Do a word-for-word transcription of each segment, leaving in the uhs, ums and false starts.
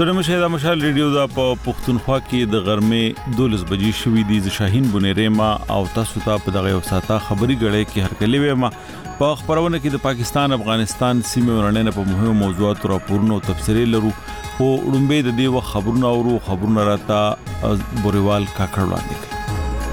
ستړي مشه د مشال ریډیو دا په پښتونخوا کې د غرمې دولس بجې شوې دي ز شاهین بنيره ما او تاسو ته په دغه وساته خبري غړې کې هر کلی وې ما په خبرونه کې د پاکستان افغانستان سیمه ورننه په مهمو موضوعات راپورونو او تفسیري لرو او ډومبه د دې و خبرونه او خبرونه راته بوريوال کاکړ وړاندې کوي.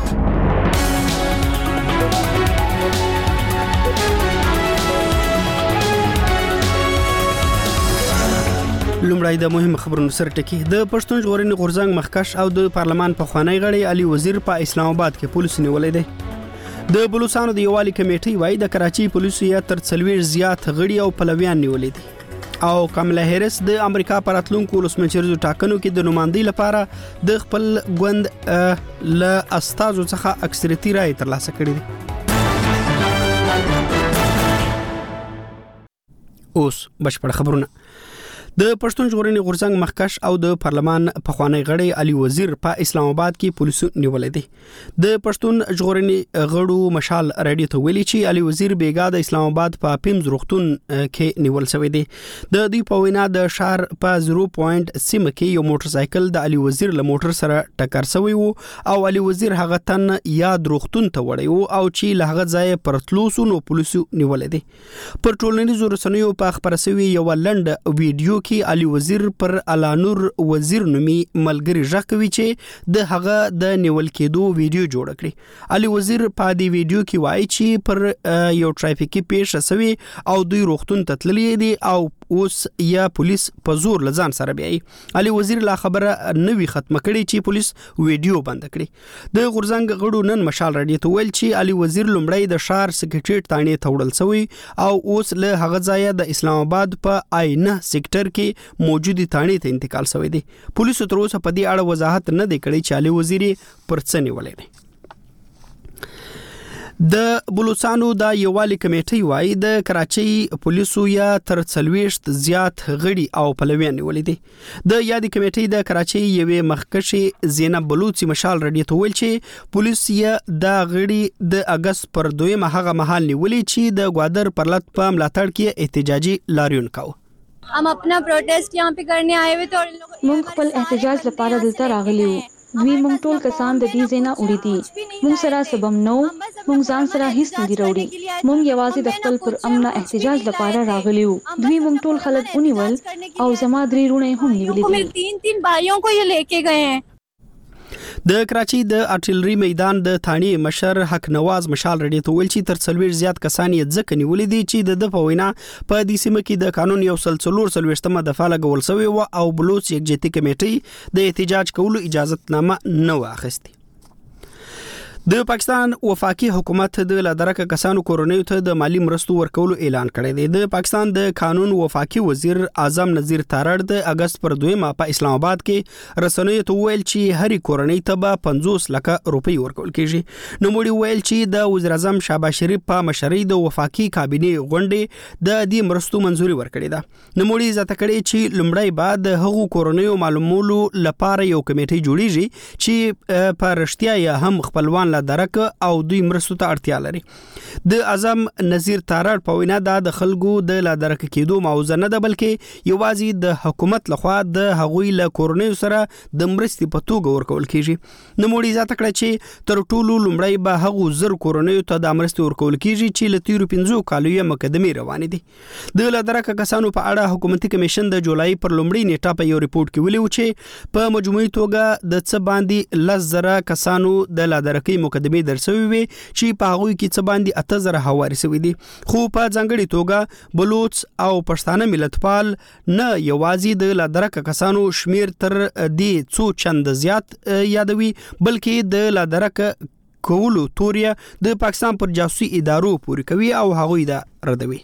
لومړی د مهم خبرونو سره ټکی د پښتون ژغورنې غورځنګ مخکښ او د پارلمان په خوانی غړي علي وزیر په اسلام آباد کې پولیس نیولې دي. د بلوچستان د یوالي کمیټې وایي د کراچي پولیسو یا تر څلوېښت زیات غړي او پلویان نیولې دي او کاملا هریس د امریکا پر راتلونکو ولسمشرزو ټاکنو کې د نمائندګۍ لپاره د خپل ګوند له استازو څخه اکثریتي رائے ترلاسه کړې دي. اوس بشپړ خبرونه. د پښتون ژغورنې غورځنګ مخکښ او د پارلمان په خوانی غړي علي وزیر په اسلام آباد کې پولیسو نیولې دي. د پښتون ژغورنې غړو مشال رادیو ته ویلي چې علي وزیر بیګا د اسلام آباد په پیمز روغتون کې نیول شوی دی. د دې په وینا د شهر په صفر پوینټ سیمه کې یو موټر سایکل د علي وزیر له موټر سره ټکر شوی وو او علي وزیر هغه تن یاد روغتون ته وړي وو او چې له هغه ځای پرتلوسو نو پولیسو نیولې دي. پر ټولنیزو رسنیو په خبره شوی یو لنډ ویډیو کې علي وزیر پر علانور وزیر نومي ملګری ژغوي چې د هغه د نیول کېدو ویډیو جوړ کړی. علي وزیر په دې ویډیو کې وایي چې پر یو ټرافیکي پیښه شوی او دوی روغتون ته تللی دي او اوس یا پولیس په زور لزان سره بیاي. علي وزیر لا خبره نوې ختمه کړي چې پولیس ویډیو بند کړي. د غورځنګ غړو نن مشال رادیو ته ویل چې علي وزیر لومړی د شهر سکریټریټ تانې توړل شوی او اوس له هغه ځای د اسلام آباد په آینه سېکټر کې موجودي تانې ته انتقال شوی دی. پولیسو تر اوسه په دې اړه وضاحت نه دی کړی چې علي وزیر پر څه نیولې دی. د بلوچستان د یوالي کمیټې وایي د کراچي پولیسو یا تر څلوېښت زیات غړي او پلویان نیولې دي. د یادې کمیټې د کراچي یوې مخکښې زینب بلوچي مشال رادیو ته ویل چې پولیس یې د غړي د اگست پر دویمه هغه مهال نیولې چې د ګوادر پرلط په ملاتړ کې احتجاجي لاریون کاوه. हम अपना प्रोटेस्ट यहाँ पे करने आए हुए थे और इन लोगों مونږ خپل احتجاج لپاره دلته راغلي وو. دوی مونږ ټول کسان د دې زینا وړي دي. مونږ سره سبم نو مونږ ځان سره هیڅ نه دی راوړي. مونږ یوازې د خپل پر امن احتجاج لپاره راغلي وو. دوی مونږ ټول خلک ونیول او زما درې رونه هم نیولې دي. تین تین بھائیوں کو یہ لیके گئے ہیں. د کراچي د ارټلري میدان د ثاني مشر حق نواز مشال رډي ته ویل چې تر څلوېښت زیات کسان یې ځکه نیولې دي چې د په وینا په دې سیمه کې د قانون یو سل څلور څلوېښتمه دفعه لګول شوی و او بلوچ یکجهتي کمیټې د احتجاج کولو اجازه نامه نه واخیسته. د پاکستان وفاقي حکومت د لادرکه کسانو کورونیو ته د مالی مرستو ورکولو اعلان کړی دی. د پاکستان د قانون وفاقي وزیر اعظم نذیر تارړ د اگست پر دویمه په اسلام آباد کې رسنیو ته ویل چې هرې کورنۍ ته به پنځوس لکه روپۍ ورکول کیږي. نو موږ ویل چې د وزیر اعظم شهباز شریف په مشرۍ د وفاقي کابینې غونډې د دې مرستو منځوري ورکړې ده. نو موږ زیاته کړې چې لومړی بعد هغو کورنیو معلومولو لپاره یو کمیټه جوړیږي چې په رښتیا یا هم خپلوان درک او دوی مرستو ته اړتیا لري. د اعظم نذیر تارړ په وینا د خلکو د لادرک کېدو موضوع نه ده بلکې یوازې د حکومت لخوا د هغوی له کورنیو سره د مرستې په توګه ورکول کیږي. نو موږ زیاته کړه چې تر ټولو لومړی به هغو زر کورنیو ته د مرستې ورکول کیږي چې له تیرو پنځو کالو یې مقدمې روانې دي. د لادرک کسانو په اړه حکومتي کمیشن د جولای پر لومړۍ نیټه په یو ریپورت کې ویلي و چې په مجموعي توګه د څه باندې لس زره کسانو د لادرکۍ مقدمې درسوي وي چې په هغوی کې څه باندې اته زره هواري شوي دي. خو په ځانګړې توګه بلوچ او پښتانه ملتپال نه یوازې د لادرکه کسانو شمیر تر دې څو چند زیات یادوي بلکې د لادرکه کولو توریه د پاکستان پر جاسوسي ادارو پورې کوي او هغوی دا ردوي.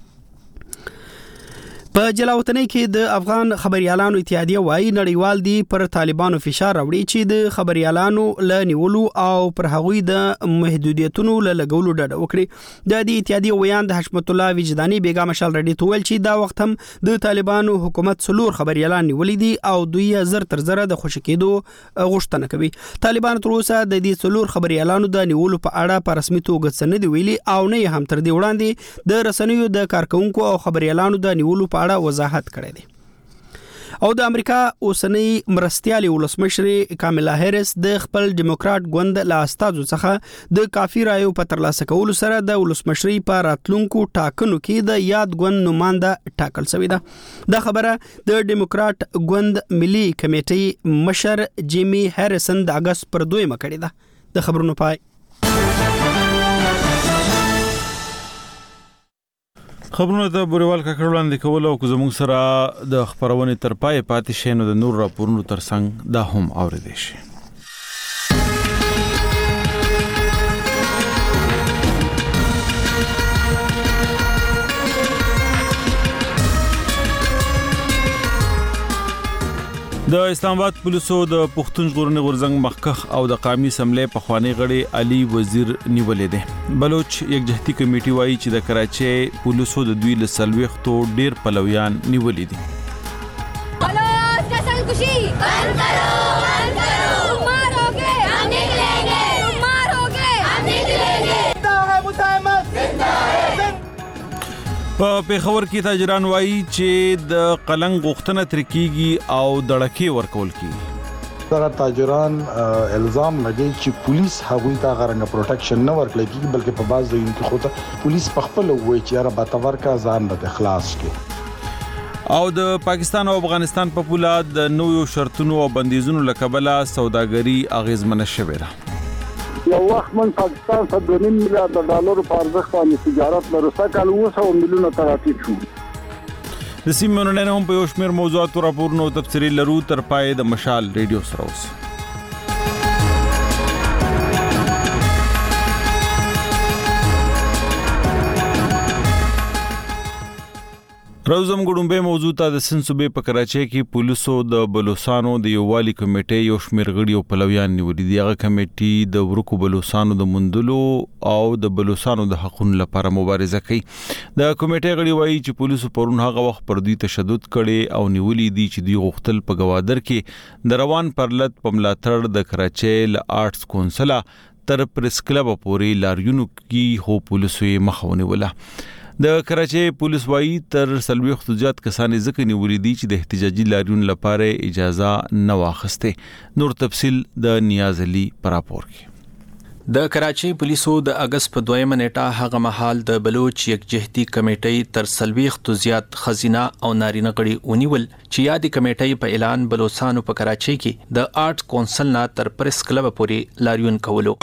په جلاوطنۍ کې د افغان خبريالانو اتحادیه وایي نړیوال دی پر طالبانو فشار راوړي چې د خبريالانو له نیولو او پر هغوی د محدودیتونو له لګولو ډډه وکړي. د دې اتحادیه ویان د حشمت الله وجداني بیګا مشال رډي تویل چې دا وخت هم د طالبانو حکومت څلور خبريالان نیولې دي او دوی زر تر زره د خوشی کېدو غوښتنه کوي. طالبان تر اوسه د دې څلور خبريالانو د نیولو په اړه په رسمي توګه څه نه دی ویلي او نه هم تر دې وړاندې د رسنیو د کارکونکو او خبريالانو د نیولو په وضاحت کړی دی. او د امریکا اوسنۍ مرستيالي ولسمشر کاملا هریس د خپل ډیموکرات ګوند له استازو څخه د کافي رایو په ترلاسه کولو سره د ولسمشري په راتلونکو ټاکنو کې د یاد ګوند نماینده ټاکل شوی ده دا خبره د ډیموکرات ګوند ملي کمیټې مشر جیمی هریسن د اگست پر دویمه کړې ده د خبرونو پای خبرونه ته بوریوال کاکړ وړاندې کول او که زموږ سره د خبرونې تر پای پاتې شي نو د نور راپورونو ترڅنګ دا هم اوریدئ شي. د اسلام آباد پولیسو د پښتون ژغورنې غورځنګ مخکخ او د قومي اسمبلی په خوانی غړي علي وزیر نیولې ده. بلوچ یکجهتي کمیټي وایي چې د کراچي پولیسو د دوی له سلويختو ډیر پلویان نیولې دي. بلوچ کسل خوشي بند کرو بند کرو ماروگے ہم نکلیں ماروگے ہم نکلیں زندہ ہے مسلمان زندہ ہے. په پیښور کې تاجران وایي چې د قلنګ غوښتنه تر کیږي او دړکې ورکول کیږي. دا تاجران الزام لګي چې پولیس هغوی ته غرنګ پروټیکشن نه ورکړي کیږي بلکې په باز ځایونو کې خو پولیس په خپل وایي چې را باتور کا ځان به خلاص کړي. او د پاکستان او افغانستان په پوله د نوو شرطونو او بندیزونو لکبله سوداګري اغیزمنه شوې ده. یو وخت من پاکستان څخه دوه نیم میلیارډ ډالر په ارزښت باندې تجارت لرو سکهال اوه سوه میلیونه ترافیک شو. د سیمې نن هم په یو شمېر موضوعاتو راپورونو تفصیلي لرو تر پای د مشال ریډیو سره اوس. روزم ګډومبه موضوع ته د سن صوبې په کراچۍ کې پولیسو د بلوچستانو د یووالي کمیټې یو شمېر غړي او پلویان نیولې دي. هغه کمیټې د ورکو بلوچستانو د مندلو او د بلوچستانو د حقوقو لپاره مبارزه کوي. د کمیټې غړي وایي چې پولیسو پرون هغه وخت پر دوی تشدد کړي او نیولې دي چې دوی غوښتل په گوادر کې د روان پرلط په ملاتړ د کراچۍ ل آرټس کونسل تر پریس کلب پورې لاریونو کې هو پولیسو یې مخاوني ولا. د کراچۍ پولیس وایي تر سلويختو زیات کسانې ځکه نیولې دي چې د احتجاجي لاریون لپاره اجازه نه واخسته. نور تفصیل د نیاز علي پر راپور کې. د کراچۍ پولیسو د اگست په دویمه نیټه هغه مهال د بلوچ یکجهتي کمیټې تر سلويختو زیات خزینه او نارینه غړي ونیول چې یادي کمیټې په اعلان بلوچستانو په کراچۍ کې د آرټس کونسل نه تر پریس کلب پورې لاریون کولو.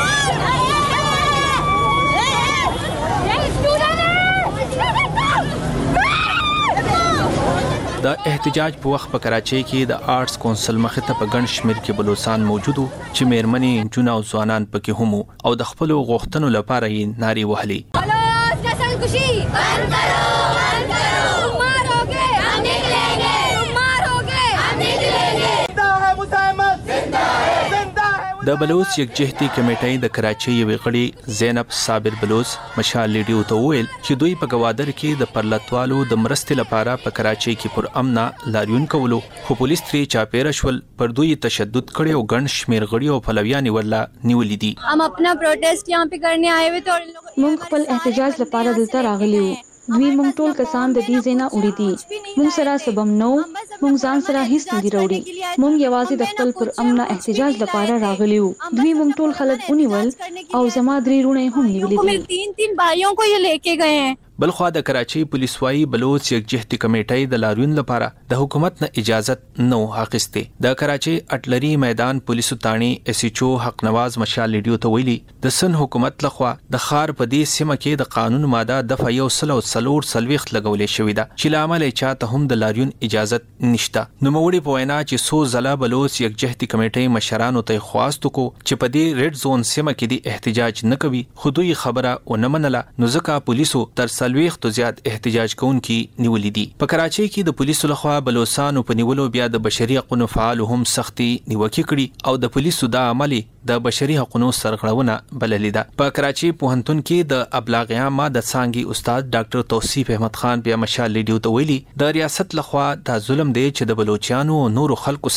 د احتجاج په وخت په کراچۍ کې د آرټس کونسل مخې ته په ګڼ شمېر کې بلوچستان موجودو چې میرمنې جون او ځوانان پکې هم او د خپل غوښتنو لپاره یې نارې وهلې. بلوچ کسل خوشي بند کرو بند کرو ماروگے ہم نکلیں ماروگے ہم نکلیں زندہ ہے مسلمان زندہ ہے زندہ ہے. د بلوچ یکجهتي کمیټې د کراچۍ یو غړي زینب صابر بلوچ مشال لیډیو ته ویل چې دوی په گوادر کې د پرلطوالو د مرستې لپاره په کراچۍ کې پر امنا لاریون کولو خو پولیس تری چاپیره شول پر دوی تشدد کړي او ګڼ شمیر غړي او پلویان ورلا نیولې دي. हम अपना प्रोटेस्ट यहाँ पे करने आए हुए थे और इन लोगों مونږ خپل احتجاج لپاره دلته راغلي وو. دوی مونږ ټول کسان د دې زینا وړي دي. مونږ سره سبم نو مونږ ځان سره هیڅ نه دی راوړي. مونږ یوازې د خپل پر امنا احتجاج لپاره راغلي وو. دوی مونږ ټول خلک ونیول او زما درې رونه هم نیولې دي. तीन तीन भाइयों को ये लेके गए हैं. بلخوا د کراچۍ پولیس وايي بلوچ یکجهتي کمیټې د لاریون لپاره د حکومت نه اجازت نو اخیسته. د کراچۍ اټلري میدان پولیسو تانی اس ایچ او حق نواز مشال لیډیو ته ویلي د سن حکومت لخوا د خار په دې سیمه کې د قانون ماده دفعه یو سل او سلور سلويخت لګولې شوې ده چې لامل یې چاته هم د لاریون اجازت نشته. نو موړي په وینا چې سو زلا بلوچ یکجهتي کمیټې مشرانو ته خواستو کو چې په دې ریډ زون سیمه کې د احتجاج نه کوي خو دوی خبره و نه منله نو ځکه پولیسو تر سلويختو زیات احتجاج کوونکي نیولې دي. په کراچۍ کې د پولیسو لخوا بلوچستانو په نیولو بیا د بشري حقوقو فعال هم سختي نیوکه کړي او د پولیسو د عملي د بشري حقوقو سرغړونه بللې ده. په کراچۍ پوهنتون کې د ابلاغ عامه د څانګې استاد ډاکټر توصیف احمد خان بیا مشال لیډیو ته ویلي د ریاست لخوا دا ظلم دی چې د بلوچستانو او نورو خلکو سره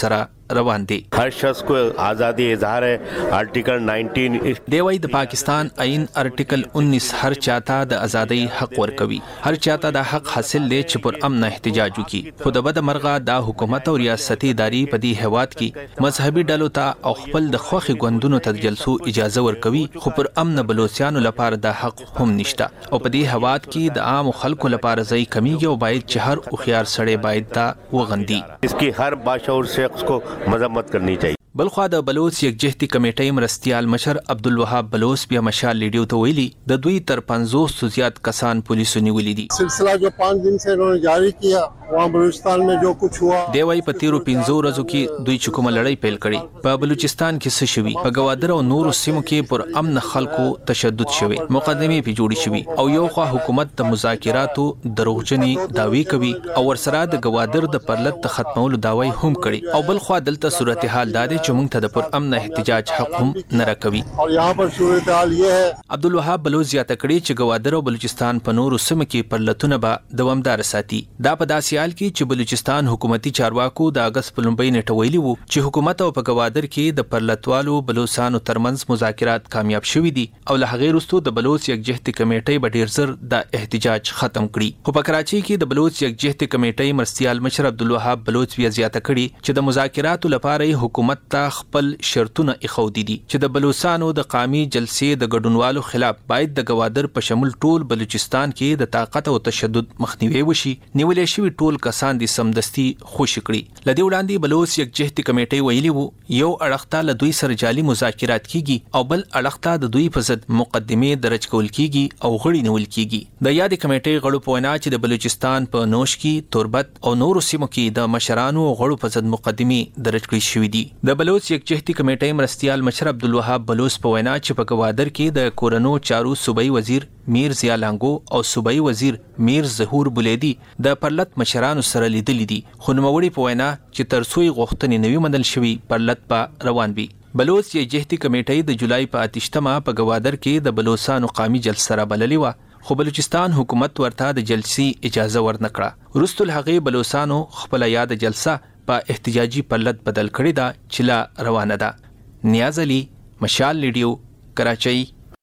روان دي. हर शख्स को आज़ादी इजहार है आर्टिकल उन्नीस دی وای د پاکستان آئین آرټیکل उन्नीस هر چاته د ازادۍ حق ورکوي. هر چاته د حق حاصل دی چې پر امن احتجاج وکړي. خو د بد مرغه د حکومت او ریاستي ادارې په دې هواد کې مذهبي ډلو ته او خپل د خوخي غوندونو ته جلسو اجازه ورکوي، خو پر امن بلوچستانو لپاره د حق هم نشته. او په دې هواد کې د عام خلکو لپاره ځای کمیږي او باید چې هر اوخيار سړی باید دا وغندي. इसकी हर बाशऊर शख्स को मजम्मत करनी चाहिए. بلخوا د بلوچ یکجهتي کمیټې مرستیال مشر عبدالوهاب بلوچ بیا مشال لیډیو ته ویلي د دوی تر پنځوس زیات کسان پولیسو نیولې دي. سلسلہ جو پانچ دن سے انہوں نے جاری کیا وہاں بلوچستان میں جو کچھ ہوا. دی وای په تیرو پنځو ورځو کې دوی چې کومه لړۍ پیل کړي په بلوچستان کې څه شوي، په ګوادر او نورو سیمو کې پر امن خلکو تشدد شوي، مقدمې پی جوړې شوي او یو خوا حکومت د مذاکراتو دروغجنې داوی کوي او ورسره د ګوادر د پرلط د ختمولو داوی هم کړي او بلخوا دلته صورتحال دا دی چې موږ ته د پر امن احتجاج حق هم نه راکوي. اور یہاں پر صورتحال یہ ہے عبدالوهاب بلوچ زیاته کړي چې ګوادر او بلوچستان په نورو سیمو کې پرلطونه به دوامدار ساتي. دا په داسې حال کې چې بلوچستان حکومتي چارواکو د اگست په لومړۍ نیټه ویلي وو چې حکومت او په ګوادر کې د پرلطوالو بلوچستانو ترمنځ مذاکرات کامیاب شوي دي او له هغې وروسته د بلوچ یکجهتي کمیټې به ډېر زر د احتجاج ختم کړي. خو په کراچۍ کې د بلوچ یکجهتي کمیټې مرستیال مشر عبدالوهاب بلوچ بیا زیاته کړي چې د مذاکراتو لپاره حکومت ته خپل شرطونه اخودي دي چې د بلوچستانو د قومي جلسې د ګډونوالو خلاف باید د ګوادر په شمول ټول بلوچستان کې د طاقت او تشدد مخنیوي وشي. نیولې شوي ټول کسان دي سمدستي خوشي کړي. لدی وړاندې بلوچ یکجهتي کمیټې ویلي وو یو اړخ ته له دوی سره جعلي مذاکرات کیږي او بل اړخ ته د دوی په ضد مقدمې درج کول کیږي او غړي نیول کیږي. د یادې کمیټې غړو په وینا چې د بلوچستان په نوشکی، توربت او نورو سیمو کې د مشرانو او غړو په ضد مقدمې درج کړي شوې دي. د بلوچ یکجهتي کمیټې مرستیال مشر عبدالوهاب بلوچ په وینا چې په ګوادر کې د کورنو چارو صوبایي وزیر میر ضیا لانګو او صوبایي وزیر میر ظهور بولیدي د پرلط مشرانو سره لیدلي دي، خو نوموړي په وینا چې تر څو یې غوښتنې نوي منل شوي پرلط به روان وي. بلوچ یکجهتي کمیټې د جولای په اتشتمه په ګوادر کې د بلوچستانو قومي جلسه را بللې وه، خو بلوچستان حکومت ورته د جلسې اجازه ورنکړه. وروسته له هغې بلوچستانو خپله یاده جلسه په احتجاجي پرلط بدل کړې ده چې لا روانه ده. نیاز علي، مشال لیډیو، کراچۍ.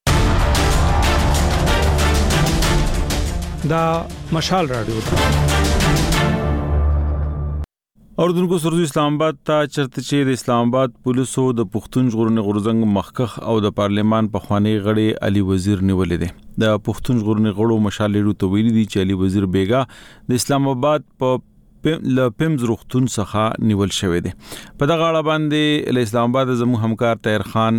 دا مشال رادیو اردوونکو سرزو اسلام آباد ته چرته چې د اسلام آباد پولیسو د پښتون ژغورنې غورځنګ مخکخ او د پارلمان پخوانی غړي علي وزیر نیولې ده. د پښتون ژغورنې غړو مشال لیډیو ته ویلي دي چې علي وزیر بیګا د اسلام آباد په ل پمز روختون څخه نیول شوی دی. په دغه اړه باندې له اسلام آباد زموږ همکار طاهر خان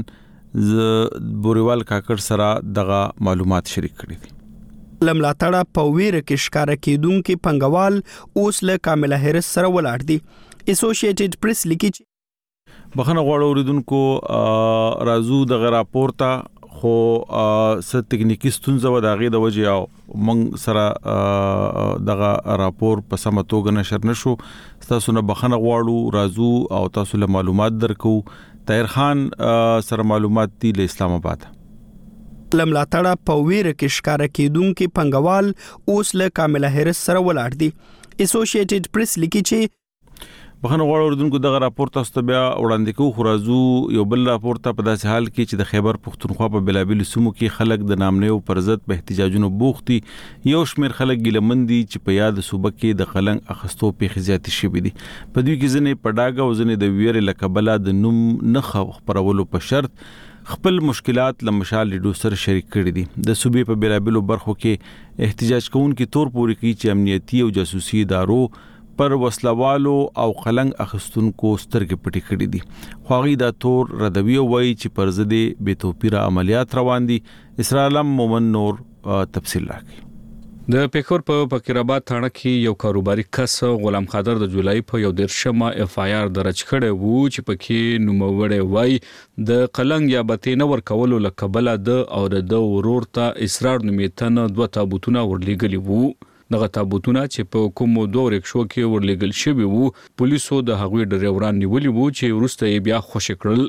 ز بوریوال کاکړ سره دغه معلومات شریک کړي دي. لملاتړه په ویره کې ښکارا کېدونکو پنګوال اوس له کامله هریس سره ولاړ دي. اسوسییټډ پریس لیکي بخنه غواړو اوریدونکو رازو دغه راپور ته خو س تکنیکی ستونزه و د هغې د وجې او موږ سره دغه راپور په سمه توګه نشر نشو. ستاسو نه بخنه غواړو رازو او تاسو له معلومات درکو. طاهر خان سره معلومات دي له اسلام آباد. لملاتړه په ویره کې ښکارا کېدونکو پنګوال اوس له کامله هریس سره ولاړ دي. اسوسییټډ پریس لیکي چې بخنه غواړو اوریدونکو دغه راپور تاسو ته بیا وړاندې کوو. خو رازو یو بل راپور ته په داسې حال کې چې د خیبر پښتونخوا په بېلابېلو سیمو کې خلک د نامنیو پر ضد په احتجاجونو بوخت دي. یو شمېر خلک ګیلمن دي چې په یاد صوبه کې د قلنګ اخیستو پیښې زیاتې شوي دي. په دوی کې ځینې په ډاګه او ځینې د ویرې له کبله د نوم نه خپرولو په شرط خپل مشکلات له مشال لیډیو سره شریک کړي دي. د صوبې په بېلابېلو برخو کې احتجاج کوونکي تور پورې کوي چې امنیتي او جاسوسي ادارو پر وسلوالو او قلنګ اخیستونکو سترګې پټې کړې دي. خو هغوی دا تور ردوي وایي چې پر ضد یې بې توپیره عملیات روان دي. اسرالم مومن نور تفصیل راکړي. د پیښور په فقیرآباد تھانه کې یو کاروباري کس غلام خادر د جولای په یو دیرشمه اف آی آر درج کړی وو چې پکې نوموړی وای د قلنګ یا بتینه ورکولو لکبله د او د ورور ته اسرار نومیتن دوه تابوتونه ورلېږلي وو. دغه تابوتونه چې په کوم دوه رکشو کې ورلېږل شوي وو پولیسو د هغوی ډریوران نیولي وو چې وروسته یې بیا خوشي کړل.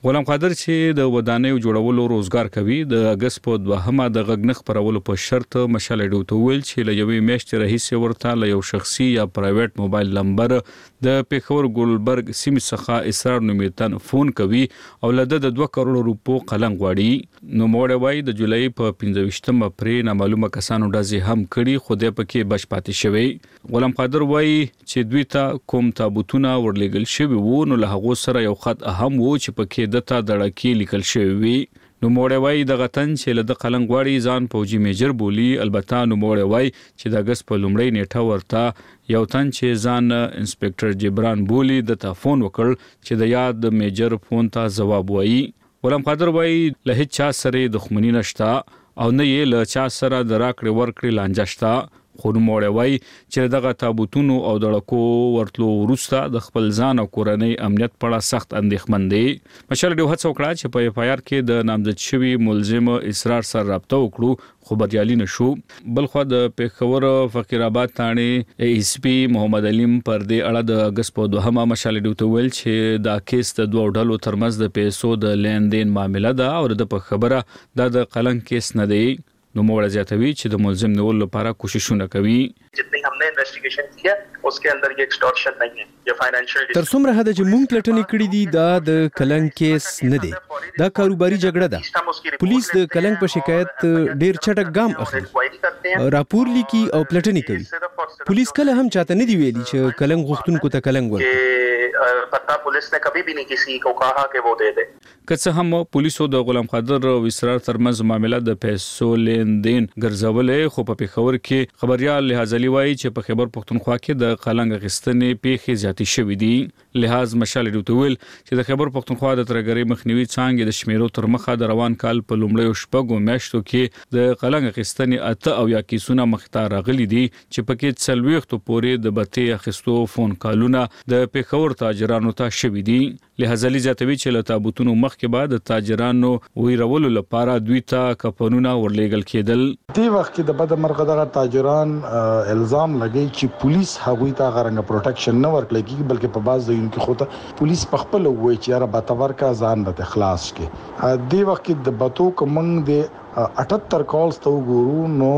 غلام قادر چې د ودانیو جوړولو روزګار کوي د اگست په دوهمه د غږنخ پرولو په شرط مشال اډو ته ویل چې له یوې میاشتې راهیسې ورته له یو شخصي یا پرایویټ موبایل نمبر د پیښور ګلبرګ سیمې څخه اسرار نومیتن فون کوي او له د دوه کروڑ روپو قلم غواړي. نو موړ وای د جولای په پنځه ویشتمه پرې نامعلومه کسانو ډزې هم کړي خو د پکې بش پاتې شوی. غلام قادر وای چې دوی ته کوم تابوتونه ورلېګل شوی وو نو له هغه سره یو خط اهم وو چې پکې دته دړکی لیکل شوی وي. نو موړ وای د غتن چې له د قلم غواړي ځان فوجي میجر بولی. البته نو موړ وای چې د اگست په لومړۍ نیټه ورته یو تن چې ځان انسپکټر جبران بولی د تلفون وکړ چې د یاد میجر فون ته جواب وایي. غلام قادر وای له هیڅ چا سره دښمنی نشتا او نه یې له چا سره د راکړې ورکړې لانجه شتا. خو نو موړ وای چې دغه تابوتونو او دړکو ورتلو وروسته د خپل ځان او کورنۍ امنیت په اړه سخت اندېښمن دي. مشال ډیو هڅه وکړه چې په اف آی آر کې د نامزد شوی ملزم اسرار سره رابطه وکړو خو بریالي نشو. بلخو د پیښور فقیر آباد ثانې ایس پی محمد علیم پر دې اړه د اگست په دوهمه مشال ډیو ته ویل چې دا کیس د دوه ډلو ترمنځ د پیسو د لین دین معاملې ده او د په خبره د قلنګ کیس نه دی. نو موړ زیاتوي چې د ملزم نیولو لپاره کوششونه کوي. जितनी हमने इन्वेस्टिगेशन की है उसके अंदर ये एक्सटॉर्शन नहीं है, ये फाइनेंशियल تر څومره حد چې مونږ پلټنې کړې دي دا د کلنګ کیس نه دی، دا کاروباري جګړه ده. پولیس د کلنګ په شکایت ډیر چټک ګام اخلي، راپور لیکي او پلټنې کوي. پولیس کله هم چاته نه دی ویلي چې کلنګ غوښتونکو ته کلنګ ورکړي. पता पुलिस ने कभी भी नहीं किसी को कहा कि वो दे दे. که څه هم پولیسو د غلام قادر او اسرار ترمنځ معاملې د پیسو لین دین ګرځولې خو په پیښور کې خبريال لحاظ علي وایي چې په خیبر پښتونخوا کې د قلنګ غستنې پیښې زیاتې شوې دي. لحاظ مشال ډوتویل چې د خیبر پښتونخوا د ترګری مخنیوي څنګه د شمیرو تر مخه د روان کال په لومړیو شپږو میاشتو کې د قلنګ غستنې اته او یا کیسونه مختار غلي دي چې پکې څلويختو پورې د بته اخستو فون کالونه د پیښور تاجرانو ته شوې دي. لحاظ علي زیاتوي چې له تابوتونو مخکې بعد د تاجرانو ویرولو لپاره دوی ته کپنونه ورلېګل کېدل. دی وخت کې د بد مرغه دغه تاجران الزام لګی چې پولیس هغوی ته غرنګ پروټیکشن نه ورکړي کیږي بلکې په باز ځایونو کې خو ته پولیس په خپل وایي چې را باتور کا ځان د اخلاص کې. دی وخت کې د بتو کومنګ د اٹھتر کالز ته وګورو نو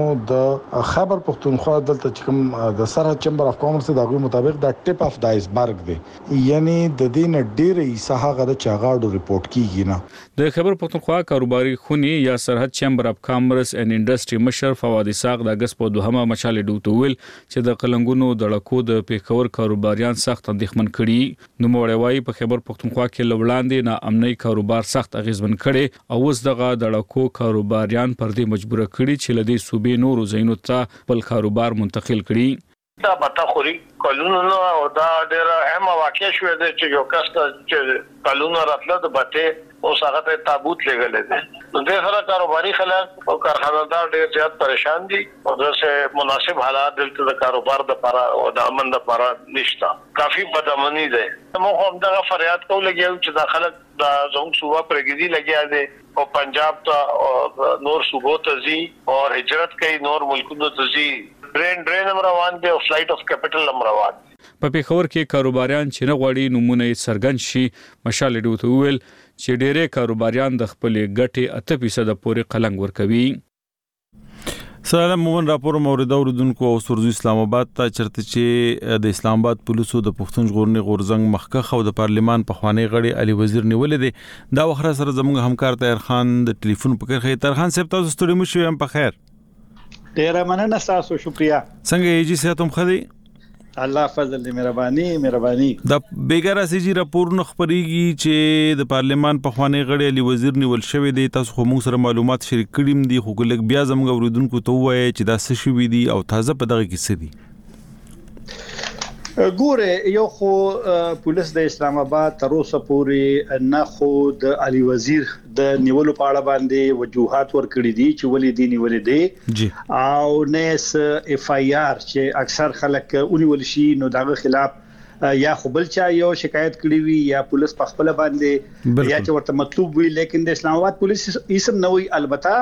د خیبر پښتونخوا دلته چې کوم د سرحد چمبر اف کامرس د هغوی مطابق د ټپ اف د آیسبرګ دی، یعنی د دې نه ډېرې ساحه د چاغاړو ریپورت کیږي نه. د خیبر پښتونخوا کاروباري خونی یا سرحد چمبر اف کامرس اینڈ انډستری مشر فواد اسحاق د اگست په دوهمه مشال ډوتو ویل چې د قلنګونو د لکو د پیښور کاروباریان سخت اندېښمن کړي. نو موړ وای په خیبر پښتونخوا کې لوړاندې نه امني کاروبار سخت اغیزمن کړي او اوس دغه د لکو کاروبار ریان پر دې مجبور کړي چې لدی صوبې نورو زینو ته خپل کاروبار منتقل کړي. دا بتاخوري قانونونه او دا ډېر اهم واقع شوه چې یو کس چې قانون راتله د بته او هغه ته تابوت لګل دي. نو د سره کاروباري خلک او کارخانه‌دار ډېر زیات پریشان دي او دغه مناسب حالات دلته د کاروبار د لپاره او د امن د لپاره نشته. کافي بدامنی ده. موږ هم دا فریاد کوو لګیو چې د خلک د زموږ صوبه پرګیدي لګیا دي او پنجاب ته نور صوبو ته ځي او هجرت کوي نور ملکونو ته ځي. برین ډرین روان دي او فلایټ اف کیپټل روان دي. په پیښور کې کاروباریان چې نه غواړي نمونه یې څرګند شي مشال ډوتو ویل چې ډېرې کاروباریان د خپل ګټې اته فیصد پورې قلنګ ورکوي. سلام مومن راپور مورد اوردونکو او سرزو اسلام آباد ته چرته چې د اسلام آباد پولیسو د پښتون ژغورنې غورزنګ مخکخ او د پارلیمان په خوانی غړي علي وزیر نیولې دي. دا وخت سره زموږ همکار طاهر خان د ټلیفون په خیر طاهر خان صاحب تاسو ستړي مو شوم په خیر. ډیره مننه تاسو، شکریا. څنګه یې جی ساتم خدي؟ الله فضل دې مهرباني مهرباني. د بیګاره سيجي راپور نو خبريږي چې د پارلیمان په خوانی غړي علي وزیر نیول شوی دی. تاسو خو موږ سره معلومات شریک کړیم دي خو ګلک بیا زموږ اوریدونکو ته وایي چې دا څه شوی دی او تازه په دغه کې څه دي. ګوره یو خو پولیس د اسلام آباد تر اوسه پورې نه خو د علي وزیر د نیولو په اړه باندې وجوهات ورکړي دي چې ولې دی نیولې دي او نس اف آی آر چې اکثر خلک ونیول شي نو دغه خلاف یا خو بل چا یو شکایت کړی وي یا پولیس په خپل باندې یا چې ورته مطلوب وي، لیکن د اسلام آباد پولیس اسم نه وي. البته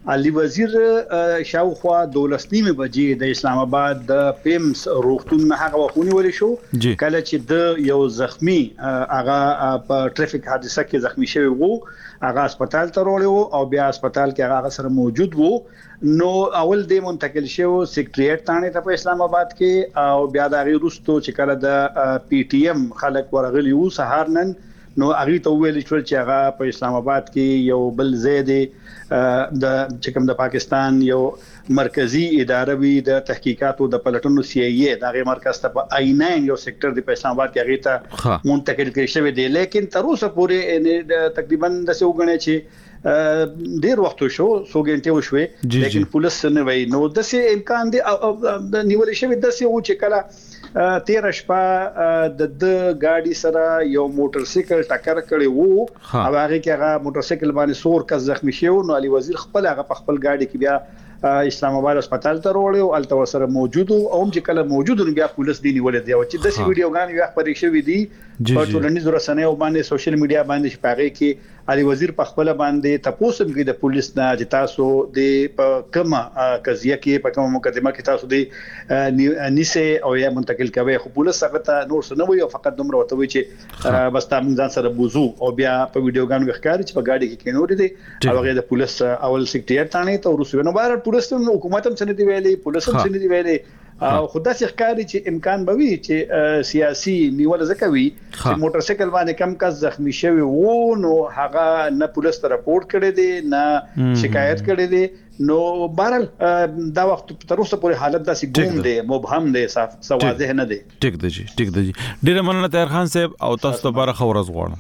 علي وزیر شاوخوا دولس نیمه بجې د اسلام آباد د پیمس روغتون نه هغه وخونی ولې شو کله چې د یو زخمی هغه په ټریفیک حادثه کې زخمی شوی وو هغه هسپتال ته وروړو او بیا هسپتال کې هغه سره موجود وو نو اول د منتقل شو سیکریټریټ تانه ته په اسلام آباد کې او بیا د غیرستو چې کله د پی ټی ایم خلک ورغلی وو سهار نن نو هغه ته ویل چې هغه په اسلام آباد کې یو بل زید د چې کوم د پاکستان یو مرکزی اداره وی د تحقیقاتو د پلټنو سی ای ای دغه مرکز ته په آی نه یو سېکټر د اسلام آباد کې هغه ته منتقل کړي شوی دی لیکن تر اوسه پورې تقریبا د څو غنې چې ډیر وخت شو سو غنټه وشوي لیکن پولیس نه وای نو د څه امکان دی د نیول شوی د څه و چې کله تیر شپه د د ګاډي سره یو موټر سایکل ټکر کړی وو او هغه کې هغه موټر سایکل باندې سور کس زخمی شو نو علي وزیر خپل هغه په خپل ګاډي کې بیا اسلام آباد هسپتال ته وروړو او الته سره موجود او هم چې کله موجود بیا پولیس دی نیولې دی او چې د ویډیو غان یو خبرې شوې دي په ټولنیزو رسنیو باندې سوشل میډیا باندې شپږه کې علي وزیر په خپل باندې تاسو کې د پولیس نه چې تاسو د کومه قضیه کې په کومه مقدمه کې تاسو د نیسه او یا منتقل کوي خو پولیس هغه ته نور څه نه وي او فقط دومره وته وي چې بس تاسو ځان سره بوزو او بیا په ویډیو غان وښکاري چې په گاډي کې کینوري دي او هغه د پولیس اول سیکریټریټ تانه ته ورسوي نو بهر پولیس حکومت هم څه نه دی ویلي پولیس هم څه نه دی ویلي او خدای څخه ښکاري چې امکان به وي چې سیاسي نیول زکوي چې موټر سایکل باندې کم کس زخمی شوی وو نو هغه نه پولیس ته راپورټ کړی دی نه شکایت کړی دی نو بهرل دا وخت تر اوسه پورې حالت داسې ګوم دی مبهم دی صاف واضح نه دی ټیک دی ټیک دی ډیره مننه طاهر خان صاحب او تاسو ته بار خبرز غواړم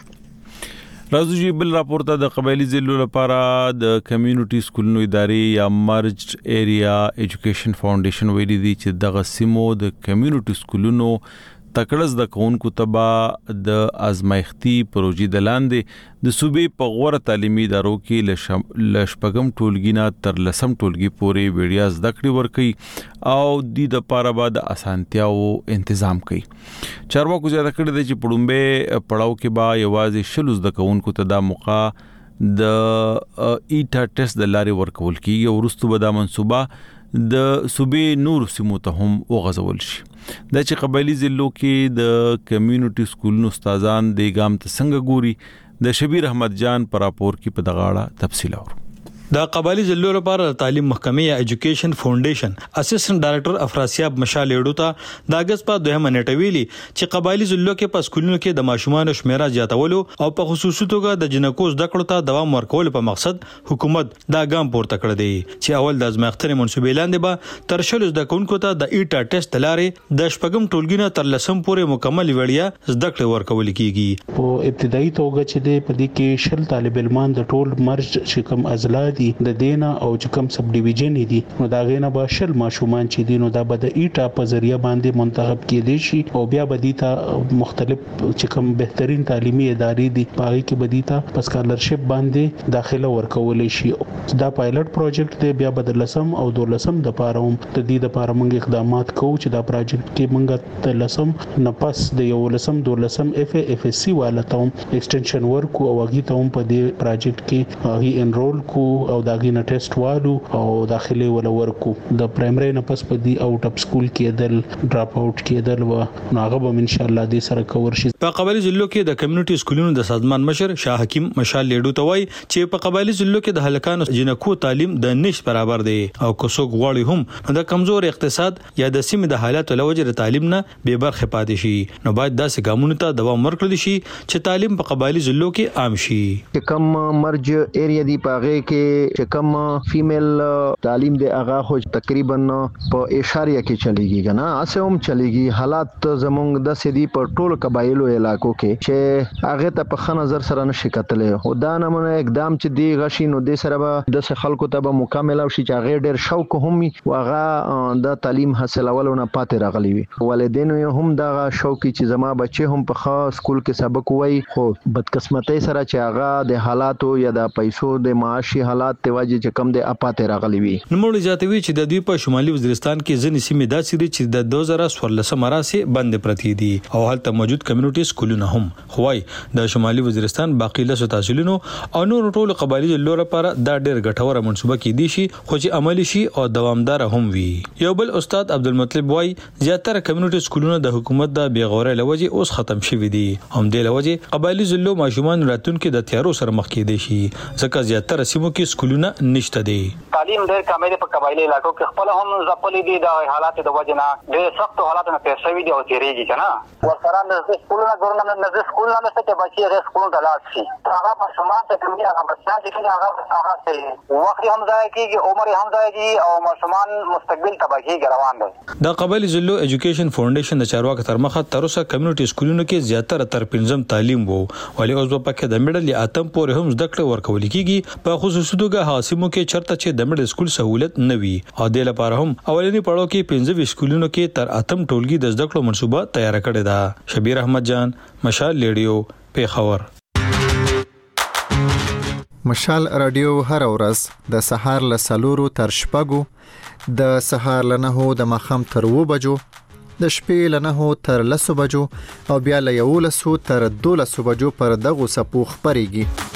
راځو جی بل راپورته د قبایلی ضلعو لپاره د کمیونټي سکولونو ادارې یا مرجډ ایریا ایجوکیشن فاونډیشن ویلي دي چې دغه سیمو د کمیونټي سکولونو تکړه زده کوونکو تبا د ازمایښتي پروژې د لاندې د صوبې په غوړه تعلیمي ادارو کې لشپګم ټولګینا تر لسم ټولګي پورې ویډیا زده کړې ورکي او د د پاره بعد اسانتیاو تنظیم کوي چارواکو زیاته کړی دی چې پړومبه پړاو کې با یوازې شلو زده کوونکو ته د موقع د ایټا ټیسټ د لارې ورکول کیږي او وروسته به دا منصوبه د صوبې نور سیمو ته هم وغځول شي دا چې قبایلی ضلعو کې د کمیونټي سکولونو استادان د ګام ته څنګه ګوري د شبیر احمد جان پر راپور کې په دغاړه تفصیل اورو د قبایلی ضلعو لپاره تعلیم محکمې یا ایجوکیشن فاونډیشن اسسټنټ ډایریکټر افراسیاب مشال اډو ته د اگست په دوه منټه ویلي چې قبایلی ضلعو کې په سکولونو کې د ماشومان شمیره زیاتولو او په خصوصي توګه د جنکو زده کړو ته دوام ورکول په مقصد حکومت دا ګام پورته کړی دی چې اول د ازمایښتنې منصوبې لاندې به تر شلو زده کوونکو ته د ایټا ټیسټ لارې د شپږم ټولګي تر لسم پورې مکمل وړیا زده کړې ورکول کیږي په ابتدایي توګه چې د پدې کې شل طالب علمان د ټول مرج چې کوم ازلا دي د دینا او چې کوم سب ډیویژن دي نو دا غینه به شل ماشومان چې دي نو دا به د ایټا په ذریعہ باندې منتخب کېدي شي او بیا به دي ته مختلف چې کوم بهترین تعلیمي ادارې دي پاره کې به دي ته په سکالرشپ باندې داخله ورکول شي دا پایلټ پروجیکټ دی بیا به د لسم او د لسم د پاره هم د دې د پاره موږ اقدامات کوو چې دا پروجیکټ کې موږ د لسم نه پس د یو لسم د لسم اف اف اس سی والا ته ایکسټنشن ورک او هغه ته هم په دې پروجیکټ کې هغه انرول کو او دا غینه ټیسټ والو او داخلي ولا ورکو د پرایمري نه پس په دی اوټ اپ سکول کې دل ډراپ اوټ کې دل و ناغه به ان شاء الله دې سره کور شي په قبایلی ضلعو کې د کمیونټي سکولونو د سازمان مشر شاه حکیم مشال لیډو ته وایي چې په قبایلی ضلعو کې د هلکانو جنکو تعلیم د نش برابر دی او کوڅو غواړي هم د کمزور اقتصاد یا د سیمې د حالات لوجه د تعلیم نه به برخه پاتې شي نو باید داسې ګامونو ته دوام ورکړل شي چې تعلیم په قبایلی ضلعو کې عام شي کم مرج ایریا دی پاغه کې کم فیمیل تعلیم دی هغه خو تقریبا په اشاریه کې چلیږي کنه اسه هم چلیږي حالات زمونږ د سدي په ټولو قبایلو علاقو کې چې هغه ته په خن نظر سره نشي کتلې او دا نمونه اقدام چې دی غشي نو د سره به د خلکو ته به مکمل او شي چې هغه ډېر شوق هم او هغه د تعلیم حاصلولو نه پاتې راغلي وي والدینو هم دا شوق چې زما بچي هم په خاص سکول کې سبق وای خو بدقسمتۍ سره چې هغه د حالاتو یا د پیسو د معاشي حالات حالات ته واجی چې کم د اپاته راغلي وي. نوموړي زیاتوي چې د دوی په شمالي وزیرستان کې ځینې سیمې داسې دي چې د دوه زره څوارلسم راسي بند پرتی دي او هلته موجود کمیونټي سکولونه هم خوای د شمالي وزیرستان باقی له تحصیلونو او نور ټول قبایلی لور لپاره دا ډېر ګټوره منصوبه کې دي شي خو چې عملی شي او دوامدار هم وي. یو بل استاد عبدالمطلب وای زیاتره کمیونټي سکولونه د حکومت د بیغورۍ لوجه اوس ختم شوي دي هم د لوجه قبایلی زلو ماشومان راتونکو د تیارو سره مخ کې دي شي ځکه زیاتره سیمو کې سکولونه نشته دي. تعلیم ډېر کمې په قبایلی علاقو کې خپل هم ځپلې دي د حالات د وجه نه ډېر سخت حالات نه تیر شوي دي او تیریږي کنه ورسره د سکولونو ګورنمنت نه د سکولونو نه څه بچي غیر سکولونو ته لاړ شي هغه په شمال ته کومي هغه بچیان چې هغه هغه څه وخت هم ځای کېږي عمر هم ځای کېږي او ماشومان مستقبل تباهي روان دي. د قبایلی زلو ایجوکیشن فاونډیشن د چارواکو تر مخه تر اوسه کمیونټي سکولونو کې زیاتره تر پنځم تعلیم وو ولې اوس په کې د میډل اتم پورې هم زده کړه ورکول کیږي په خصوصي توګه حاسمو کې چرته چې د میډل سکول سہولت نه وي او د لپاره هم اولنی پړاو کې پنځه سکولونو کې تر اتم ټولګي د زده کړو منصوبه تیار کړې ده. شبیر احمد جان، مشال ریډیو، پیښور. مشال رادیو هر ورځ د سهار له سلورو تر شپږو، د سهار له نهو د ماښام تر اوو بجو، د شپې له نهو تر لسو بجو او بیا له یولسو تر دولسو بجو پر دغو څپو خپرېږي.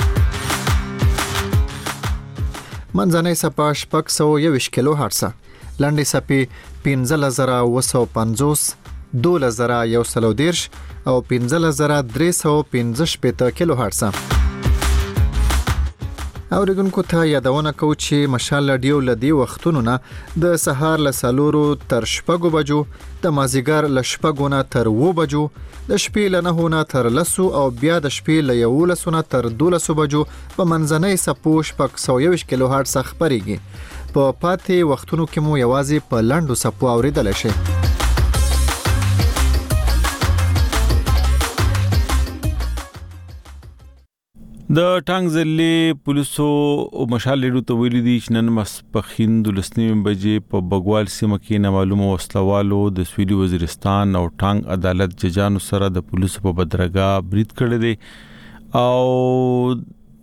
منځنۍ څپه شپږ سوه یوویشت کیلو هرټزه، لنډې څپې پنځلس زره اوه سوه پنځوس، دولس زره یو سل او دېرش او پنځلس زره درې سوه پنځه شپېته کیلو هرټزه. اوریدونکو ته یادونه کوو چې مشال رادیو له دې وختونو نه د سهار له څلورو تر شپږو بجو، د مازدیګر له شپږو نه تر اوو بجو، د شپې له نهو نه تر لسو او بیا د شپې له یولسو نه تر دولسو بجو په منځنۍ څپو شپږ سوه یوویشت کیلو هرټز خپرېږي. په پاتې وختونو کې مو یوازې په لنډو څپو اوریدلی شئ. د ټانګ ضلع پولیسو مشال ریډیو ته ویلي دي چې نن ماسپښین دولسنیمې بجې په بګوال سیمه کې نامعلومه وسلوالو د سویلي وزیرستان او ټانګ عدالت ججانو سره د پولیسو په بدرګه برید کړی دی او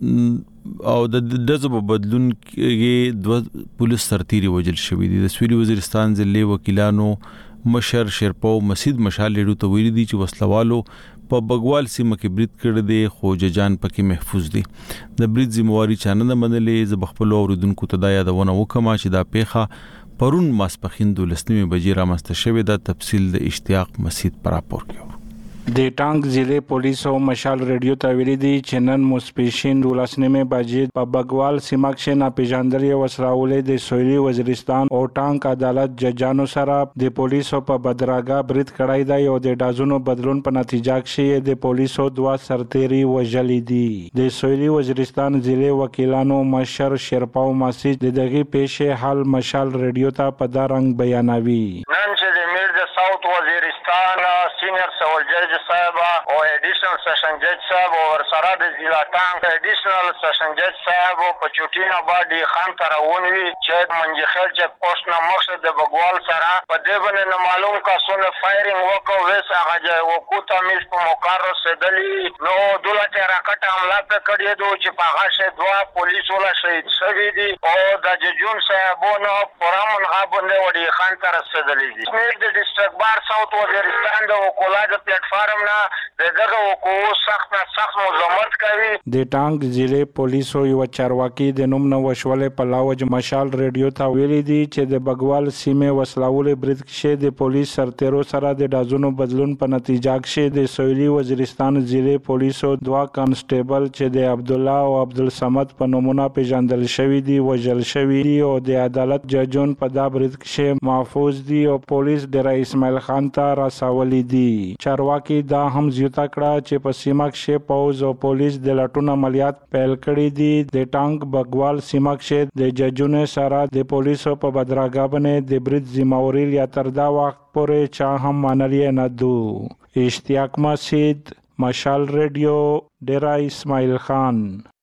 او د دزو په بدلون کې دوه پولیس سرتیري وژل شوي دي. د سویلي وزیرستان ضلع وکیلانو مشر شیرپو مسید مشال ریډیو ته ویلي دي چې وسلوالو په بګوال سیمه کې برید کړی دی خو ججان پکې محفوظ دي. د برید ذمہواری چانه نه منلې. ز بخپل اوریدونکو ته دا یادونه وکم چې دا پیښه پرون ماسپښین دولسنیمې بجې رامنځته شوې ده. تفصیل د اشتیاق مسید پر راپور کې. د ټانګ ضلع پولیسو مشال ریډیو ته ویلي دي چې نن ماسپښین دولسنیمې بجې په بګوال سیمه کې ناپېژندلې وسلوالې د سویلي وزیرستان او ټانګ عدالت ججانو سره د پولیسو په بدرګه برید کړی دی او د ډازونو بدلون په نتیجه کې د پولیسو دوه سرتیري وژلي دي. د سویلي وزیرستان ضلع وکیلانو مشر شیرپاو مسید د دغه پیښې حال مشال ریډیو ته په دا رنګ بیانوي. نن چې د میر د ساوث وزیرستان سینیئر سول جج صاحب او ایډیشنل سیشن جج صاحب او ورسره د ضلع ټانګ ایډیشنل سیشن جج صاحب په چوټینا باندې خان ترونوي چې منجخیل چک پوسټ نه مخه د بګوال سره په دې باندې نه معلوم کاسونه فایرینګ وکړو وس هغه ځای وکوتا میش په مقرر سدلی نو دولت راکټ حمله کړې دوه چې په هغه شه دوا پولیس ولا شهید شوی دي او د ججون صاحبونو پرامن غابنده وړي خان تر سدلی دي. د ډیسټریکټ بار ساوث وزیرستان د وکولای پلیټفارم نه دغه وکړو سخت سخت مزاحمت کوي. د ټانګ ضلع پولیسو یو چارواکي د نوم نو وشولې په لاوج مشال ریډیو ته ویلي دي چې د بګوال سیمه وسلوالې برید کې د پولیس سرتیرو سره د ډازونو بدلون په نتیجه کې د سویلي وزیرستان ضلع پولیسو دوا کانسټیبل چې د عبد الله او عبد الصمد په نومونه پیژندل شوی دي وژل شوی دي او د عدالت ججون په دا برید کې محفوظ دي او پولیس د رئیس اسماعیل خان ته رسولي دي. چارواکي دا هم زیاته کړه چې په سیمه کې پوز او پولیس د لټون عملیات پیل کړي دي. د ټانګ بګوال سیمه کې د ججونو سره د پولیسو په بدرګه باندې د برید ذمہواری یا تر دا وخت پورې چا هم منلې نه دو. اشتیاق مسید، مشال ریډیو، ډیرا اسماعیل خان.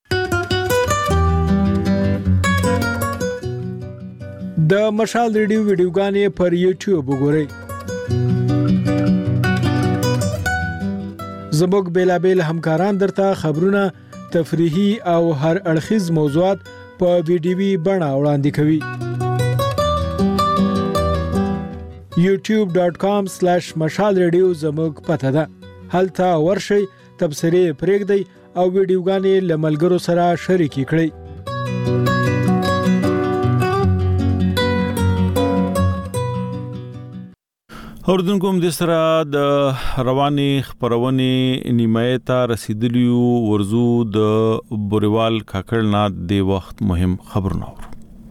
د مشال ریډیو ویډیوګانې پر یوټیوب وګورئ. زموږ بیلابیل همکاران درته خبرونه، تفریحي او هر اړخیز موضوعات په ویډیوي بڼه وړاندې کوي. یوټیوب ډاٹ کام سلیش مشال ریډیو زموږ پته ده. هلته ورشئ، تبصرې پرېږدئ او ویډیوګانې له ملګرو سره شریکې کړئ. اوردونکو هم د سره د رواني خبرونې نیمایه ته رسیدلیو ورزو د بوریوال کاکړ نه د وخت مهم خبرونه اورو.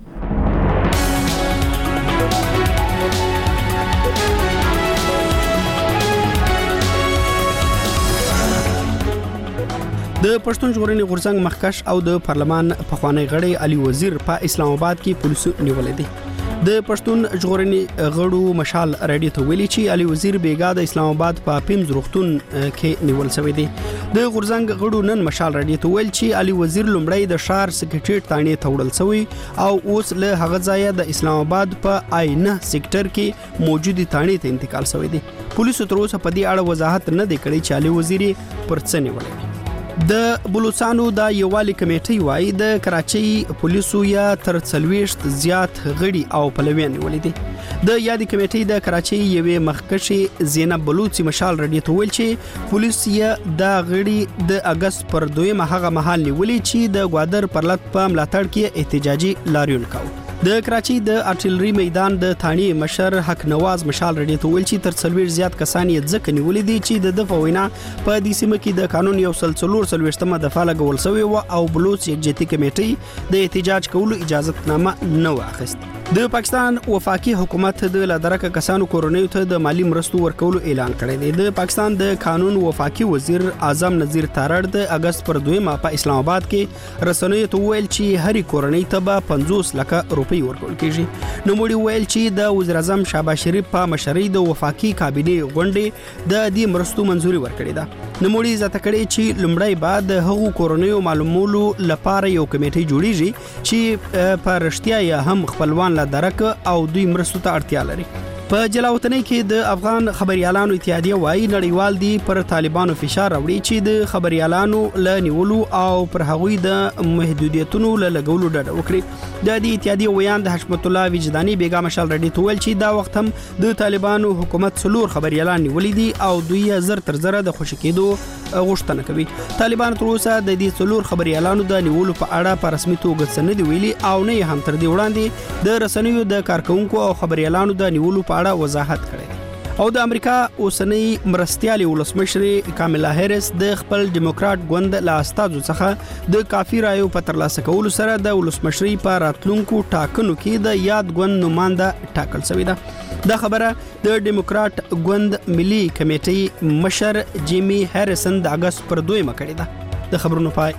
د پښتون ژغورنې غورځنګ مخکښ او د پارلمان پخوانی غړی علي وزیر په اسلام آباد کې پولیسو نیولې دي. د پښتون ژغورنې غړو مشال رادیو ته ویلي چې علي وزیر بیګا د اسلام آباد په پیمز روغتون کې نیول شوی دی. د غورځنګ غړو نن مشال رادیو ته ویل چې علي وزیر لومړی د شار سکرټریټ تانې ته وړل شوی او اوس له هغه ځایه د اسلام آباد په آینه سېکټر کې موجودي تانې ته انتقال شوی دی. پولیسو تر اوسه په دې اړه وضاحت نه دی کړی چې علي وزیر پر څه نیولې. د بلوچستانو د یووالي کمیټې وايي د کراچۍ پولیسو یا تر څلويشت زیات غړي او پلویان ولې دي. د یادې کمیټې د کراچۍ یوې مخکښې زینب بلوچي مشال رادیو ته ویل چې پولیس یې د غړي د اگست پر دویمه هغه مهال نیولې چې د ګوادر پرلط په ملاتړ کې احتجاجي لاریون کاوه. د کراچۍ د ارټلري میدان د ثاني مشر حق نواز مشال رادیو ته ویل چې تر څلويشت زیات کسان یې ځکه نیولې دي چې د دفاع وینا په دې سیمه کې د قانون یو سل څلور څلويشتمه دفعه لګول شوې و او بلوچ یکجهتي کمیټې د احتجاج کولو اجازه نامه نه واخیست. د پاکستان وفاقي حکومت د لادرکه کسانو کورونیو ته د مالی مرستو ورکولو اعلان کړی دی. د پاکستان د قانون وفاقي وزیر اعظم نذیر تارړ د اگست پر دویمه په اسلام آباد کې رسنیو ته ویل چې هرې کورنۍ ته به پنځوس لکه روپۍ ورکول کیږي. نوموړي ویل چې د وزیر اعظم شهباز شریف په مشرۍ د وفاقي کابینې غونډې د دې مرستو منځوري ورکړې ده. نوموړي زیاته کړې چې لومړی بعد د هغو کورنیو معلومولو لپاره یو کمیټه جوړیږي چې په رښتیا یې هم خپلوان لا درک او دوی مرستو ته اړتیا لري. په جلاوطنۍ کې د افغان خبريالانو اتحادیه وايي نړیوال دی پر طالبانو فشار راوړي چې د خبريالانو له نیولو او پر هغوی د محدودیتونو له لګولو ډډه وکړي. د دې اتحادیه ویان د حشمت الله وجداني بیګا مشال رډي تول چې دا وخت هم د طالبانو حکومت څلور خبريالان نیولې دي او دوی زر تر زره د خوشی کېدو غوښتنه کوي. طالبان تر اوسه د دې څلور خبريالانو د نیولو په اړه په رسمي توګه څه نه دی ویلي او نه هم تر دې وړاندې د رسنیو د کارکونکو او خبريالانو د نیولو په اړه وضاحت کړی. او د امریکا اوسنۍ مرستيالي ولسمشر کاملا هریس د خپل ډیموکرات ګوند له استادو څخه د کافي رایو په ترلاسه کولو سره د ولسمشري په راتلونکو ټاکنو کې د یاد ګوند نماینده ټاکل شوی ده. دا خبره د ډیموکرات ګوند ملي کمیټې مشر جیمی هریسن د اگست پر دویمه کړی ده. د خبرونو پای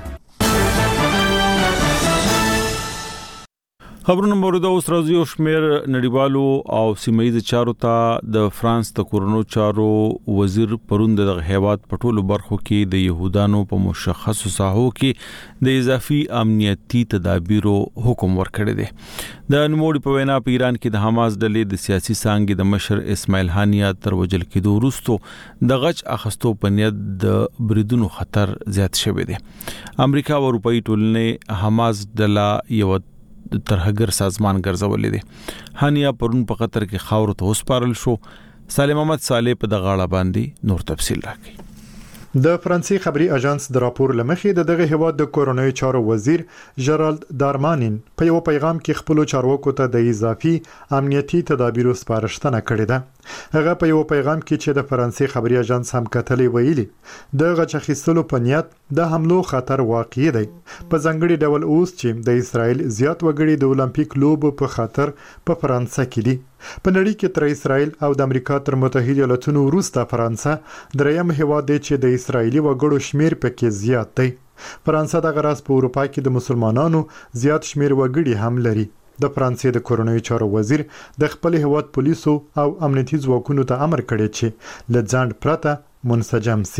خبرونه موروده اوس راځي او شمیر نړیوالو او سیمایي چارو ته د فرانس د کورونو چارو وزیر پروند د هیواد پټولو برخو کې د يهودانو په مشخصو ساحو کې د اضافي امنیتي تدابیرو حکم ورکړی دی. د نوموړي په وینا په ایران کې د حماس ډلې د سیاسي څانګې د مشر اسماعیل هانیه تر وجل کېدو وروسته د غچ اخستو په نیت د بریدونو خطر زیات شوی دی. امریکا او اروپאי ټولنې حماس ډله یو ترهګر سازمان ګرځولې دي. هانیه پرون په قطر کې خاور ته وسپارل شو. سالم محمد صالح په دغاړه باندې نور تفصیل راکړي. د فرانسې خبري اژانس د راپور لمخې د دغه هیواد د کورونوي چارو وزیر جرالد دارمانین په یو پیغام کې خپل چارواکو ته د اضافي امنیتي تدابیرو سپارښتنه کړې ده. هغه په یو پیغام کې چې د فرانسې خبري اژانس هم کتلې ویلي د غچ اخیستلو په نیت د حملو خطر واقع دی. په ځنګړي ډول اوس چې د اسرائیل زیات وګړي د اولمپیک لوبو په خاطر په فرانسه کې دي. په نړۍ کې تر اسرائیل او د امریکا تر متحده ایالاتونو وروسته فرانسه دریم هیواد دی چې د اسرایلی وګړو شمیر پکې زیات دی. فرانسه د غراس په اروپا کې د مسلمانانو زیات شمیر وګړي هم لري. د فرانسې د کورونوي چارو وزیر د خپل هیواد پولیسو او امنیتي ځواکونو ته امر کړی چې له ځان پرته منسجم سي.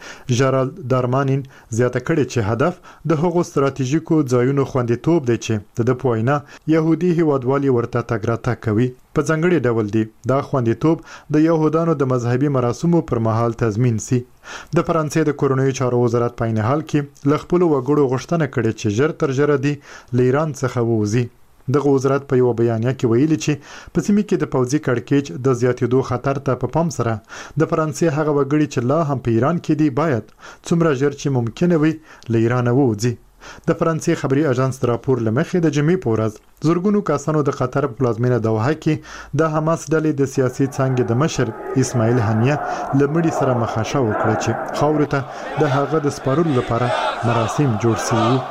جرالد دارمانین زیاته کړې چې هدف د هغو ستراتیژیکو ځایونو خوندیتوب دی چې د پوینا يهودي هیوادوالي ورته تګ راتګ کوي په ځانګړي ډول دی دا خوندیتوب د يهودانو د مذهبي مراسمو پر مهال تضمین سي د فرانسې د کورونوي چارو وزارت په عین حال کې ل خپل وګړو غوښتنه کړې چې ژر تر ژره دی ل ایران څخه ووزي د وزارت په یو بیانیه کې ویلي چې په سیمه کې د پوځي کړکېچ د زیاتېدو خطر ته په پام سره د فرانسې هغه وګړي چې لا هم په ایران کې دي باید څومره ژر چې ممکن وي له ایران ووځي د فرانسې خبري اژانس راپور لمخې د جمعې په ورځ زورګونو کسانو د قطر په پلازمینه دوحه کې د حماس ډلې د سیاسي څنګه د مشر اسماعیل هنیه لمړي سره مخاشه وکړه چې خاور ته د هغه د سپارلو لپاره مراسم جوړ شي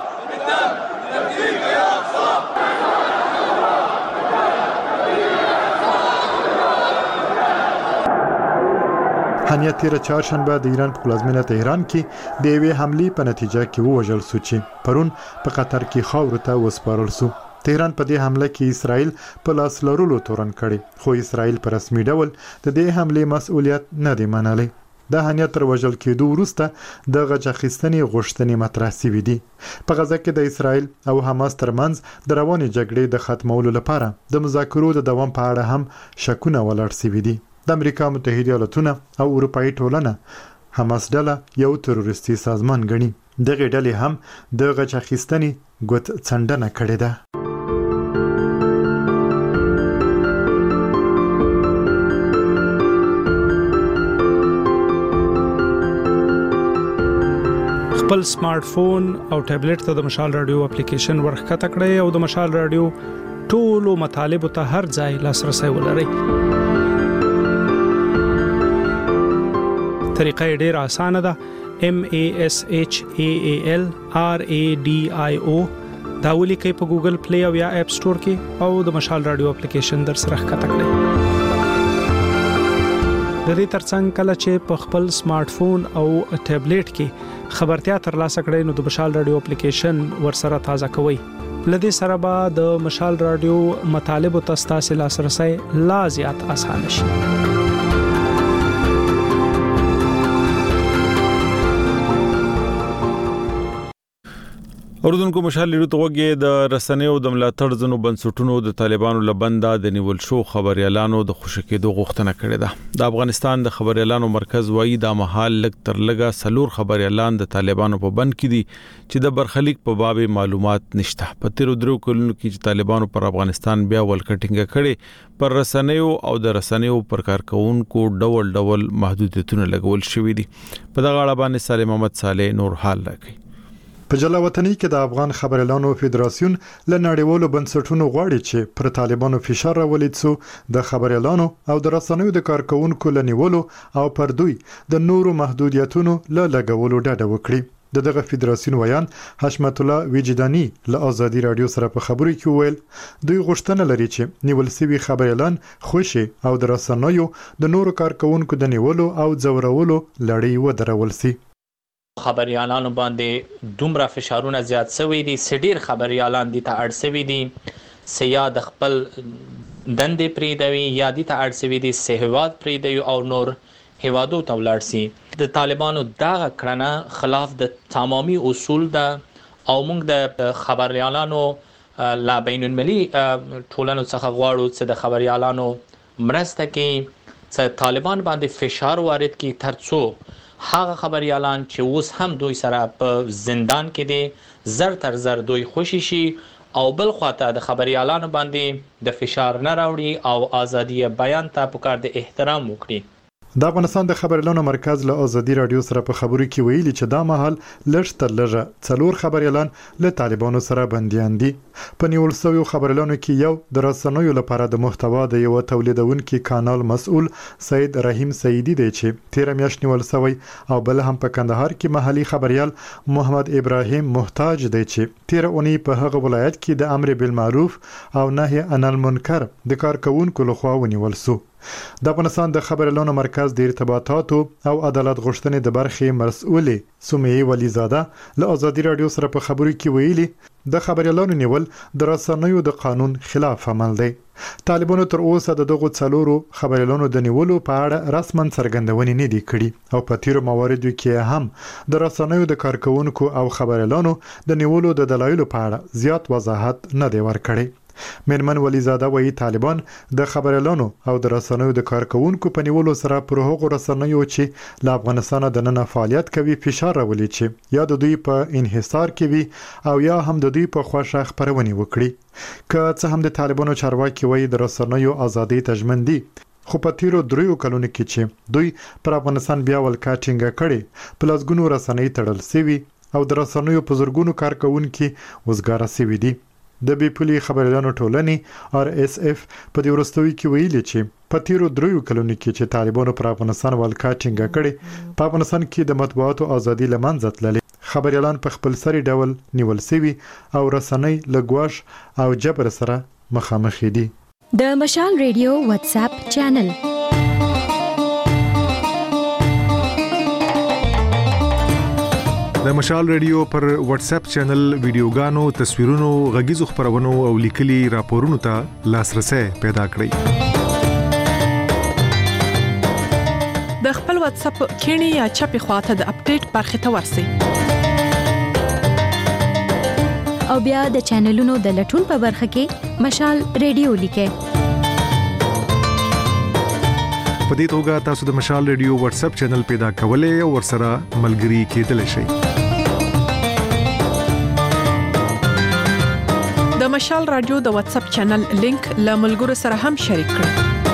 هنیه تیر چهارشنبه د ایران په پلازمینه تهران کې د یوې حملې په نتیجه کې ووژل شو چې پرون په قطر کې خاور ته وسپارل شو تهران په دې حمله کې اسرائیل په لاس لرلو تورن کړي خو اسرائیل په رسمي ډول د دې حملې مسؤلیت نه دی منلی د هنیه تر وژل کېدو وروسته د غچ اخیستنې غوښتنې مطرح شوې دي په غزه کې د اسرائیل او حماس ترمنځ د روانې جګړې د ختمولو لپاره د مذاکرو د دوام په اړه هم شکونه ولاړ شوي دي د امریکا متحده ایالاتونه او اروپאי ټولنه حماس ډله یو تروریستي سازمان ګڼي دغه ډلې هم د غچ اخیستنې ګوت څنډنه کړې ده خپل سمارټ فون او ټابلیټ ته د مشال رادیو اپلیکیشن ورخکته کړئ او د مشال رادیو ټولو مطالبه ته هر ځای لاسرسي ولرئ طریقه ډیر اسانه ده M A S H A A L R A D I O دا ولیکئ په ګوګل پلی او یا اپ سٹور کې او د مشال رادیو اپلیکیشن در سره ښکته کړئ د دې ترڅنګ کله چې په خپل سمارټ فون او ټابلیټ کې خبرتیا ترلاسه کړئ نو د مشال رادیو اپلیکیشن ورسره تازه کوئ لدې سره به د مشال رادیو مطالب او تاسو لاسرسي لا زیات اسانه شي اوردونکو مشال لیدو توګه د رسنیو د ملاتړ ځنو بنسټونو د طالبانو لبنده د نیول شو خبريالانو د خوشکېدو غوښتنه کړې ده د افغانستان د خبريالانو مرکز وایي د محل لک تر لګه سلور خبريالان د طالبانو په بند کې دي چې د برخلیک په باب معلومات نشته په تیر درو کلونو کې چې طالبانو پر افغانستان بیا ولکټینګ کړي پر رسنیو او د رسنیو پر کارکونکو ډول ډول محدودیتونه لګول شوې دي په دغه اړه باندې سالم محمد صالح نور حال راکړي په جلاوطنۍ کې د افغان خبريالانو فدراسیون له نړیوالو بنسټونو غواړي چې پر طالبانو فشار راولي څو د خبريالانو او د رسنیو د کارکونکو لنیولو او پر دوی د نورو محدودیتونو له لګولو ډډه وکړي د دغه فدراسیون ویان حشمت الله وجداني له ازادي رادیو سره په خبرو کې ویل دوی غوښتنه لري چې نیول سوي خبريالان خوشي او د رسنیو د نورو کارکونکو د نیولو او ځورولو لړۍ ودرول شي خبريالانو باندې دومره فشارونه زیات شوي دي سډیر خبريالان دي ته اړ شوي دي سیا د خپل دندې پریدوي یا دي ته اړ شوي دي سهواد پریدوي او نور هوادو ته ولاړ شي د طالبانو دغه کړنه خلاف د تمامي اصول ده او موږ د خبريالانو لا بین المللي ټولنو څخه غواړو چې د خبريالانو مرسته کوي چې طالبان باندې فشار وارد کړي ترڅو هغه خبريالان چې اوس هم دوی سره په زندان کې دي زر تر زر دوی خوشي شي او بل خواته د خبريالانو باندې د فشار نه راوړي او ازادي بیان ته پکار د احترام وکړي د افغانستان د خبريالانو مرکز له ازادي رادیو سره په خبرو کې ویلي چې دا مهال لږ تر لږه څلور خبريالان له طالبانو سره بنديان دي په نیول شویو خبريالانو کې یو د رسنیو لپاره د محتوا د یو تولیدونکو کانال مسؤل سید رحیم سیدی دی چې تیر میاشت نیول شوی او بل هم په کندهار کې محلي خبريال محمد ابراهیم محتاج دی چې تیر اونۍ په هغه ولایت کې د امر بالمعروف او نهي عن المنکر د کارکونکو لخوا ونیول شو د افغانستان د خبريالانو مرکز د ارتباطاتو او عدالت غوښتنې د برخې مسؤلې سمیه ولیزاده له ازادي رادیو سره په خبرو کې ویلي د خبريالانو نیول د رسنیو د قانون خلاف عمل دی. طالبانو تر اوسه د دغو څلورو خبريالانو د نیولو په اړه رسماً څرګندونې نه دي کړې او په تیرو مواردو کې هم د رسنیو د کارکونکو او خبريالانو د نیولو د دلایلو په اړه زیات وضاحت نه دی ورکړی. مېرمن ولیزاده وایي طالبان د خبريالانو او د رسنیو د کارکونکو په نیولو سره پر هغو رسنیو چې له افغانستان د نن فعالیت کوي فشار راولي چې یا د دوی په انحصار کې وي او یا هم د دوی په خواشه خبرونه وکړي. که څه هم د طالبانو چارواکي وایي د رسنیو ازادي تضمین دي، خو په تیرو دریو کلونو کې چې دوی پر افغانستان بیا ولکا ټینګه کړي په لسګونو رسنۍ تړل سوي او د رسنیو په زرګونو کارکونکو وزګاره سوي دي. د بي پولي خبريالانو ټولنې آر اس اف په دې ورستوي کې ویلي چې په تیرو دریو کلونو کې چې طالبانو پر افغانستان ولکا ټینګه کړي په افغانستان کې د مطبوعاتو ازادي لمنځه تللې، خبريالان په خپل سری ډول نیول سوي او رسنۍ لګواش او جبر سره مخامخ دي. د مشال ریډیو واتس اپ چینل د مشال ریډیو پر واتس اپ چینل ویډیوګانو، تصویرونو، غږیزو خبرونو او لیکلي راپورونو ته لاسرسي پیدا کړئ. د خپل واتس اپ کینی یا چپی خواته د اپډیټ برخه ته ورسئ او بیا د چینلونو د لټون په برخه کې مشال ریډیو لیکئ. په دې توګه تاسو د مشال ریډیو واتس اپ چینل پیدا کولای او ورسره ملګري کېدلی شئ. د مشال رادیو د واتس اپ چینل لینک له ملګرو سره هم شریک کړئ.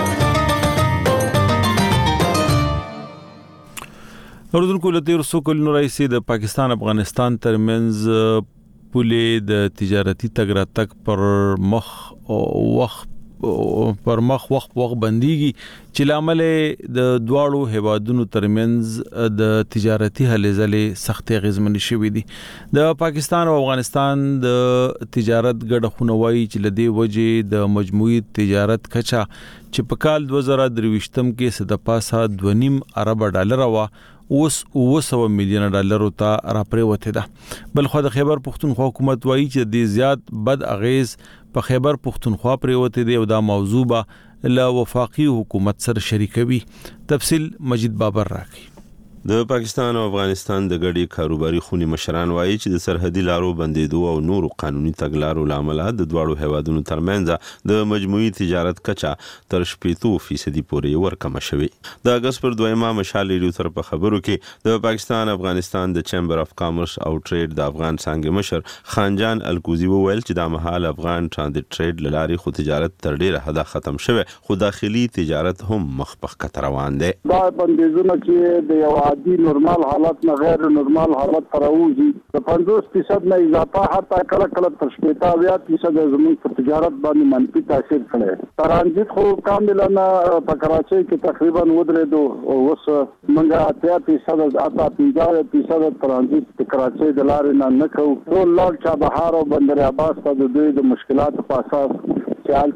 اردوونکو له تیرو څو کلونو راهیسې د پاکستان افغانستان ترمنځ پولې د تجارتي تګ راتګ پر مخ وخت پر مخ وخت وخت بنديږي چې لامل د دواړو هیوادونو ترمنځ د تجارتي هلې ځلې سخت غزمن شوې دي. د پاکستان او افغانستان د تجارت ګډه خونوي چې لدی وجه د مجموعي تجارت کچا چې په کال دوه زره درويشتم کې صد پاسه دوه نیم ارب ډالر وا اوس اوه سوه میلیون ډالر ته راپریوته ده. بل خو د خیبر پختونخوا حکومت وایي چې د زیات بد اغیز په خیبر پختونخوا پریوته دی او دا موضوع به له وفاقي حکومت سره شریکوي. تفصیل مجید بابر راکړي. د پاکستان او افغانستان د ګډي کاروباري خونی مشران وایي چې د سرحدي لارو بندیدو او نورو قانوني تګلارو لامل د دوړو هیوادونو ترمنځ د مجموعي تجارت کچا تر شپږ فیصد پورې ورکمه شوې. د اگست پر دویمه مشال ریډیو تر په خبرو کې د پاکستان افغانستان د چیمبر اف کامرس او ټریډ د افغان څنګه مشر خانجان الکوزی وویل چې د مهال افغان ترانزیت ټریډ لاري خو تجارت تر ډیره حد ختم شوه، خو داخلي تجارت هم مخ په خطر روان دی. دا بندیزونه چې د یو عادي نورمال حالت نه غیر نورمال حالت ته راوځي د پنځوس فیصد نه اضافه حتی کله کله تر شپږ اویا فیصد زموږ په تجارت باندې منفي تاثیر کړی. ترانزیت خو کاملا په کراچۍ کې تقریبا ودرېدو او اوس موږ اتیا فیصد اته پنځه فیصد ترانزیت په کراچۍ د لارې نه نه کوو. ټول لار چابهار او بندر عباس ته د دوی د مشکلاتو په اساس چال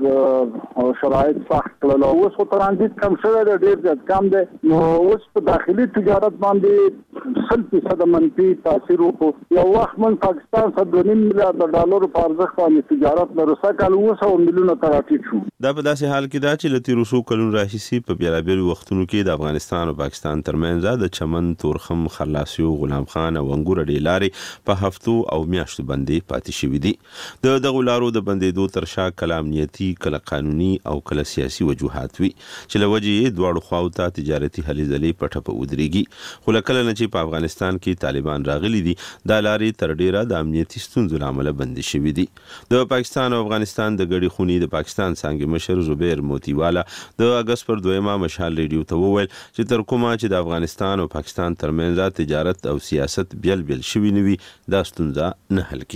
کې شرایط سخت کړل. اوس خو ترانزیت کم شوی دی، ډیر زیات کم دی. نو اوس په داخلي تجارت باندې سل فیصد منفي تاثیر وکړو. یو وخت من پاکستان څخه دوه نیم میلیارډ ډالر په ارزښت باندې تجارت لرو، سکه اوه سوه میلیونه ته راټیټ شو. دا په داسې حال کې دا چې له تیرو څو کلونو راهیسې په بیلابیلو وختونو کې د افغانستان او پاکستان ترمنځ د چمن، تورخم، خرلاسیو، غلام خان او انګور ډې لارې په هفتو او میاشتو باندې پاتې شوې دي. د دغو لارو د بندیدو تر شا کله امنیتي، کله قانوني او کله سیاسي وجوهات وي چې له وجې یې دواړو خواو ته تجارتي هلې ځلې په ټپه ودرېږي. خو له کله نه چې په افغانستان کې طالبان راغلي دي دا لارې تر ډیره د امنیتي ستونزو له امله بندې شوې دي. د پاکستان او افغانستان د ګډې خونې د پاکستان څنګه مشر زبیر موتیوالا د اگست پر دویمه مشال ریډیو ته وویل چې تر کومه چې د افغانستان او پاکستان ترمنځ تجارت او سیاست بیل بیل شوي نه وي دا ستونزه نه حل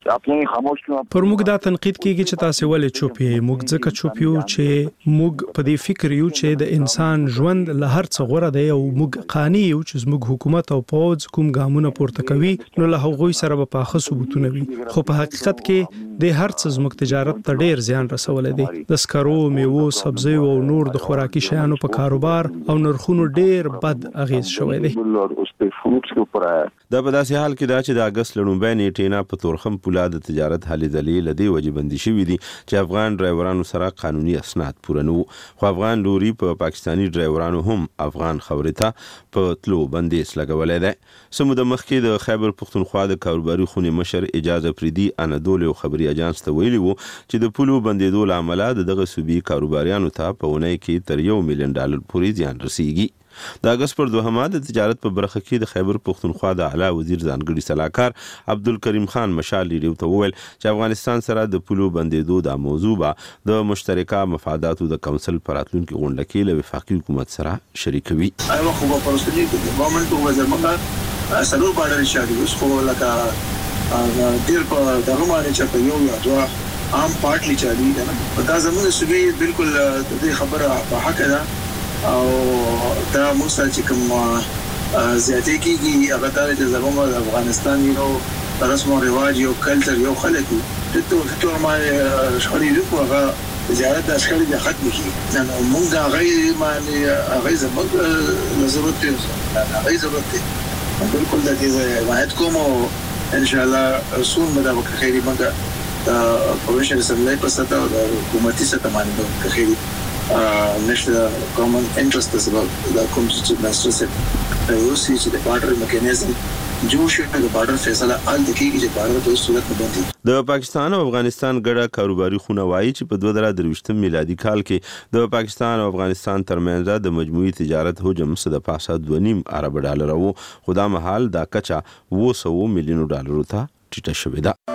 کیږي. پر موږ دا تنقید کیږي چې تاسو ولې چوپی موږ ځکه چوپیو چې موږ په دې فکر یو چې د انسان ژوند له هر څه غوړه دی او موږ قانوني یو چې موږ حکومت او پوز کوم ګامونه پورته کوي نو له هغوی سره به پاخه ثبوتونه وي خو په حقیقت کې د هر څه زموږ تجارت ته ډیر زیان رسولې دي د سکرو میوو سبزیو او نور د خوراکي شیانو په کاروبار او نرخونو ډیر بد اغیز شوی دی دا په داسې حال کې دا چې د اگست لړومبۍ نیټې نه په تورخم پوله د تجارت هلې ځلې له دې وجې بندي شوي دي چې افغان ډرایورانو سره قانوني اسناد پوره نه وو خو افغان لوري په پاکستاني ډرایورانو هم افغان خاورې ته په تلو بندیز لګولی دی څه موده مخکې د خیبر پښتونخوا د کاروباري خونې مشر اجاز افریدي انادول یو خبري اجانس ته ویلي وو چې د پولو بندېدو له امله د دغه صوبې کاروباریانو ته په اونۍ کې تر یو میلیون ډالر پورې زیان رسیږي د اگست پر دوهمه د تجارت په برخه کې د خیبر پښتونخوا د اعلی وزیر ځانګړي سلاکار عبدالکریم خان مشال ریډیو ته وویل چې افغانستان سره د پولو بندېدو دا موضوع به د مشترکه مفاداتو د کونسل په راتلونکي غونډه کې له وفاقي حکومت سره شریکوي. ایوه خو په پروسې کې د ګورنمنت او وزیر مخه سلور بارډر شادي اوس خو لکه ډیر په دغه باندې چې یو یا دوه عام پارټلی چالي ده نو دا زموږ صوبې بالکل د دې خبره په حق ده او دا موږ چې کوم زیاتې کېږي هغه دا چې زموږ د افغانستان یو رسم او رواج یو کلچر یو خلک دي ټول ټول ما شخړې دي خو هغه تجارت د شخړې د ختم کیږي نو موږ هغه باندې هغه زموږ ضرورت دی هغه ضرورت دی بالکل د دې واحد کوم ان شاء الله رسول مدافع خیری موږ پروفیشنل اسمبلی په سطح او حکومتي سطح باندې خیری نشته کامن انټرست از د کوم چې ماستر سیټ یو سی چې د بارډر میکانیزم جوړ شي د بارډر فیصله ال د کیږي چې بارډر په صورت باندې د پاکستان او افغانستان ګډه کاروباري خونه وایي چې په دوه زره درویشتم میلادي کال کې د پاکستان او افغانستان ترمنځ د مجموعي تجارت حجم څه د پاسه دوه نیم ارب ډالر وو خو دا مهال دا کچا اوه سوه میلیون ډالرو ته ټیټه شوې ده.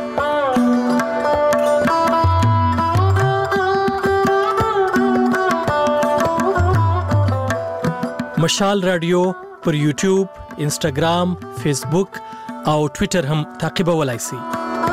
مشال رادیو پر یوټیوب، انسټاګرام، فیسبوک او ټوئیټر هم تعقیبولای شئ.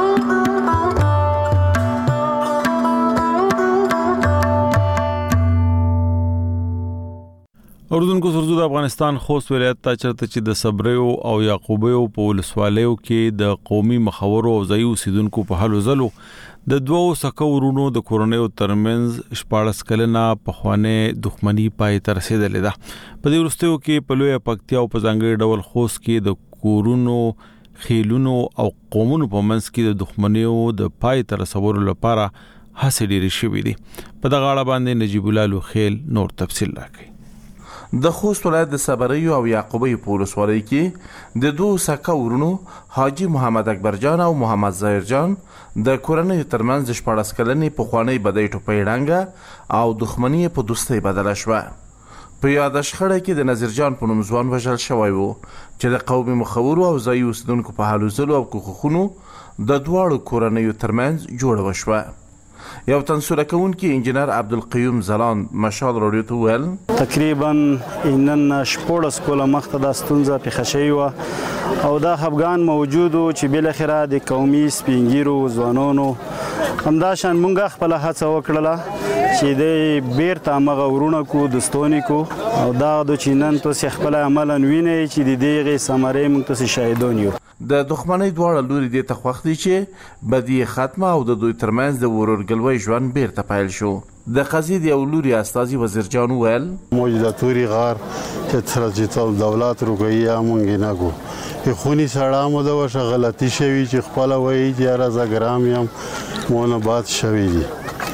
اردوونکو سرزو د افغانستان خوست ولایت ته چرته چې د صبریو او یعقوبیو په ولسوالیو کې د قومي مخورو او ځایي اوسیدونکو په هلو ځلو د دوو سکو ورونو د کورنیو ترمنځ شپاړس کلنه پخوانۍ دښمني پای ته رسېدلې ده. په دې وروستیو کې په لویه پکتیا او په ځانګړي ډول خوست کې د کورونو خیلونو او قومونو په منځ کې د دښمنیو د پای ته رسولو لپاره هڅې ډېرې شوې دي. په دغه اړه باندې نجیب الله لوخیل نور تفصیل راکوي. د خوست ولایت د صبریو او یعقوبیو په ولسوالۍ کې د دوه سکه ورونو حاجی محمد اکبر جان او محمد ظاهر جان د کورنیو ترمنځ د شپاړس کلنې پخوانۍ بدۍ ټوپۍ ړنګه او دښمني په دوستۍ بدله شوه. په یاده شخړه کې د نظیر جان په نوم ځوان وژل شوی و چې د قومي مخورو او ځایي اوسیدونکو په هلو ځلو او کوښښونو د دواړو کورنیو ترمنځ جوړه وشوه. یو تنسوره کوونکی انجینر عبدالقیوم زلان مشال راډیو ته وویل تقریبا نن شپږ کاله مخکې دا ستونزه پیښه شوې وه او دا خفګان موجود و چې بالاخره د قومي سپین ږیرو ځوانانو همداشان مونږ خپله هڅه وکړله چې د بیرته همغه ورونه کو دوستانې کو او دا د چې نن تاسې خپله عملا وینئ چې د دغې ثمرې موږ تاسې شاهدان یو. د دښمنۍ دواړه لوري دې ته خوښ دي چې بدي ختمه او د دوی ترمنځ د ورورګلوۍ ژوند بیرته پیل شو. د قضیې د یو لوري استازي وزیر جان وویل موږ د توري غار چې سره چې دولت روګي مونږ نه کو خونی سړی مو د وشه غلطي شوي چې خپله وایي چې یاره زه ګرام یم مونه باد شوي دي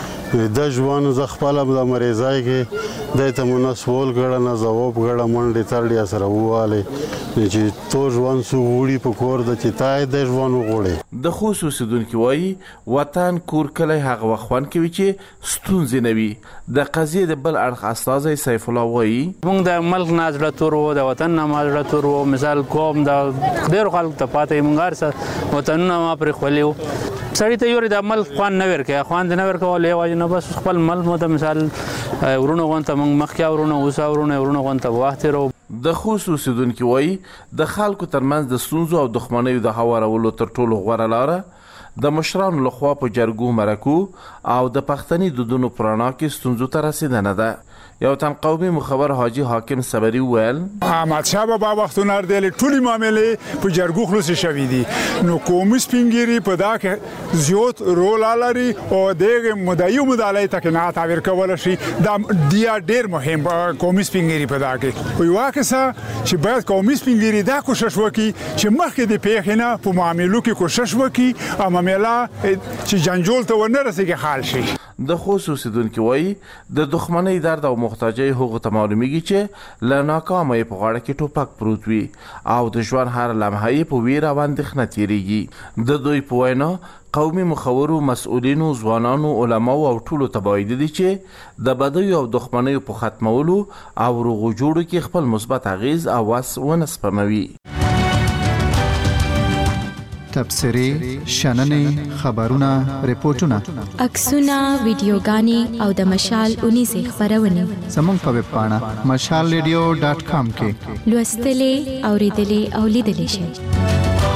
د ژوند زه خپله د مریضای کې دی ته مو نه سوال کړه نه ځواب کړه منډې تړلې سره ووالې چې تو ژوند څو وړي په کور ده چې تا یې د ژوند وغوړې. د خوست اوسیدونکي وایي وطن کور کلی هغه وخت خوند کوي چې ستونزې نه وي. د قضیې د بل اړخ استازی سیف الله وایي موږ د ملک نه زړه تور وو د وطن نه ما زړه تور وو مثال کوم د ډېرو خلکو ته پاته موږ هر څه وطنونه ما پرې خولی وو سړی ته یوري د ملک خوند نه ورکوي خوند نه ورکول یې وایي نه بس خپل ملک مو ته مثال ورونه غونته موږ مخکې ورونه اوسه ورونه ورونه غونته وخت تېرو. د خوست اوسیدونکي وایي د خلکو ترمنځ د ستونزو او دښمنیو د هوارولو تر ټولو غوره لاره د مشرانو لخوا په جرګو مرکو او د پښتني دودونو په رڼا کې ستونزو ته رسېدنه ده. یو تن قومي مخبر حاجی حاکم صبري ویل احمد شاه بابا وختونه د ټولي معاملې په جرګو خلاص شوې دي نو قومي سپینګيري په دا کې زیات رول لري او دغه مدعي مدعي ته نه تعبیر کول شي دا ډیر ډیر مهم قومي سپینګيري په دا کې وي واکسه چې باید قومي سپینګيري دا کوشش وکړي چې مخکې د پیښنه په معاملو کې کوشش وکړي او معاملہ چې جنجول ته ونه رسیږي حل شي. د خصوصي دونکو وای د دښمنۍ درد او محتاجۍ حقوق ته معلومیږي چې ل ناکامۍ په غاړه کې ټوپک پروت وي او د ژوند هر لمحه یې په ویره باندې خنه تیریږي. د دوی په وینا قومي مخورو مسؤلینو ځوانانو علماو او ټولو ته باید دي چې د بدیو او دښمنۍ په ختمولو او روغو جوړو کې خپل مثبت اغیز او واس ونسپموي. تبصرې، شننې، خبرونه، ریپورتونه، عکسونه، ویډیوګانې او د مشال اونیزې خبرونه زموږ په ویب پاڼه مشال ریډیو ډاټ کام کې لوستلې، اوریدلې او لیدلې شئ.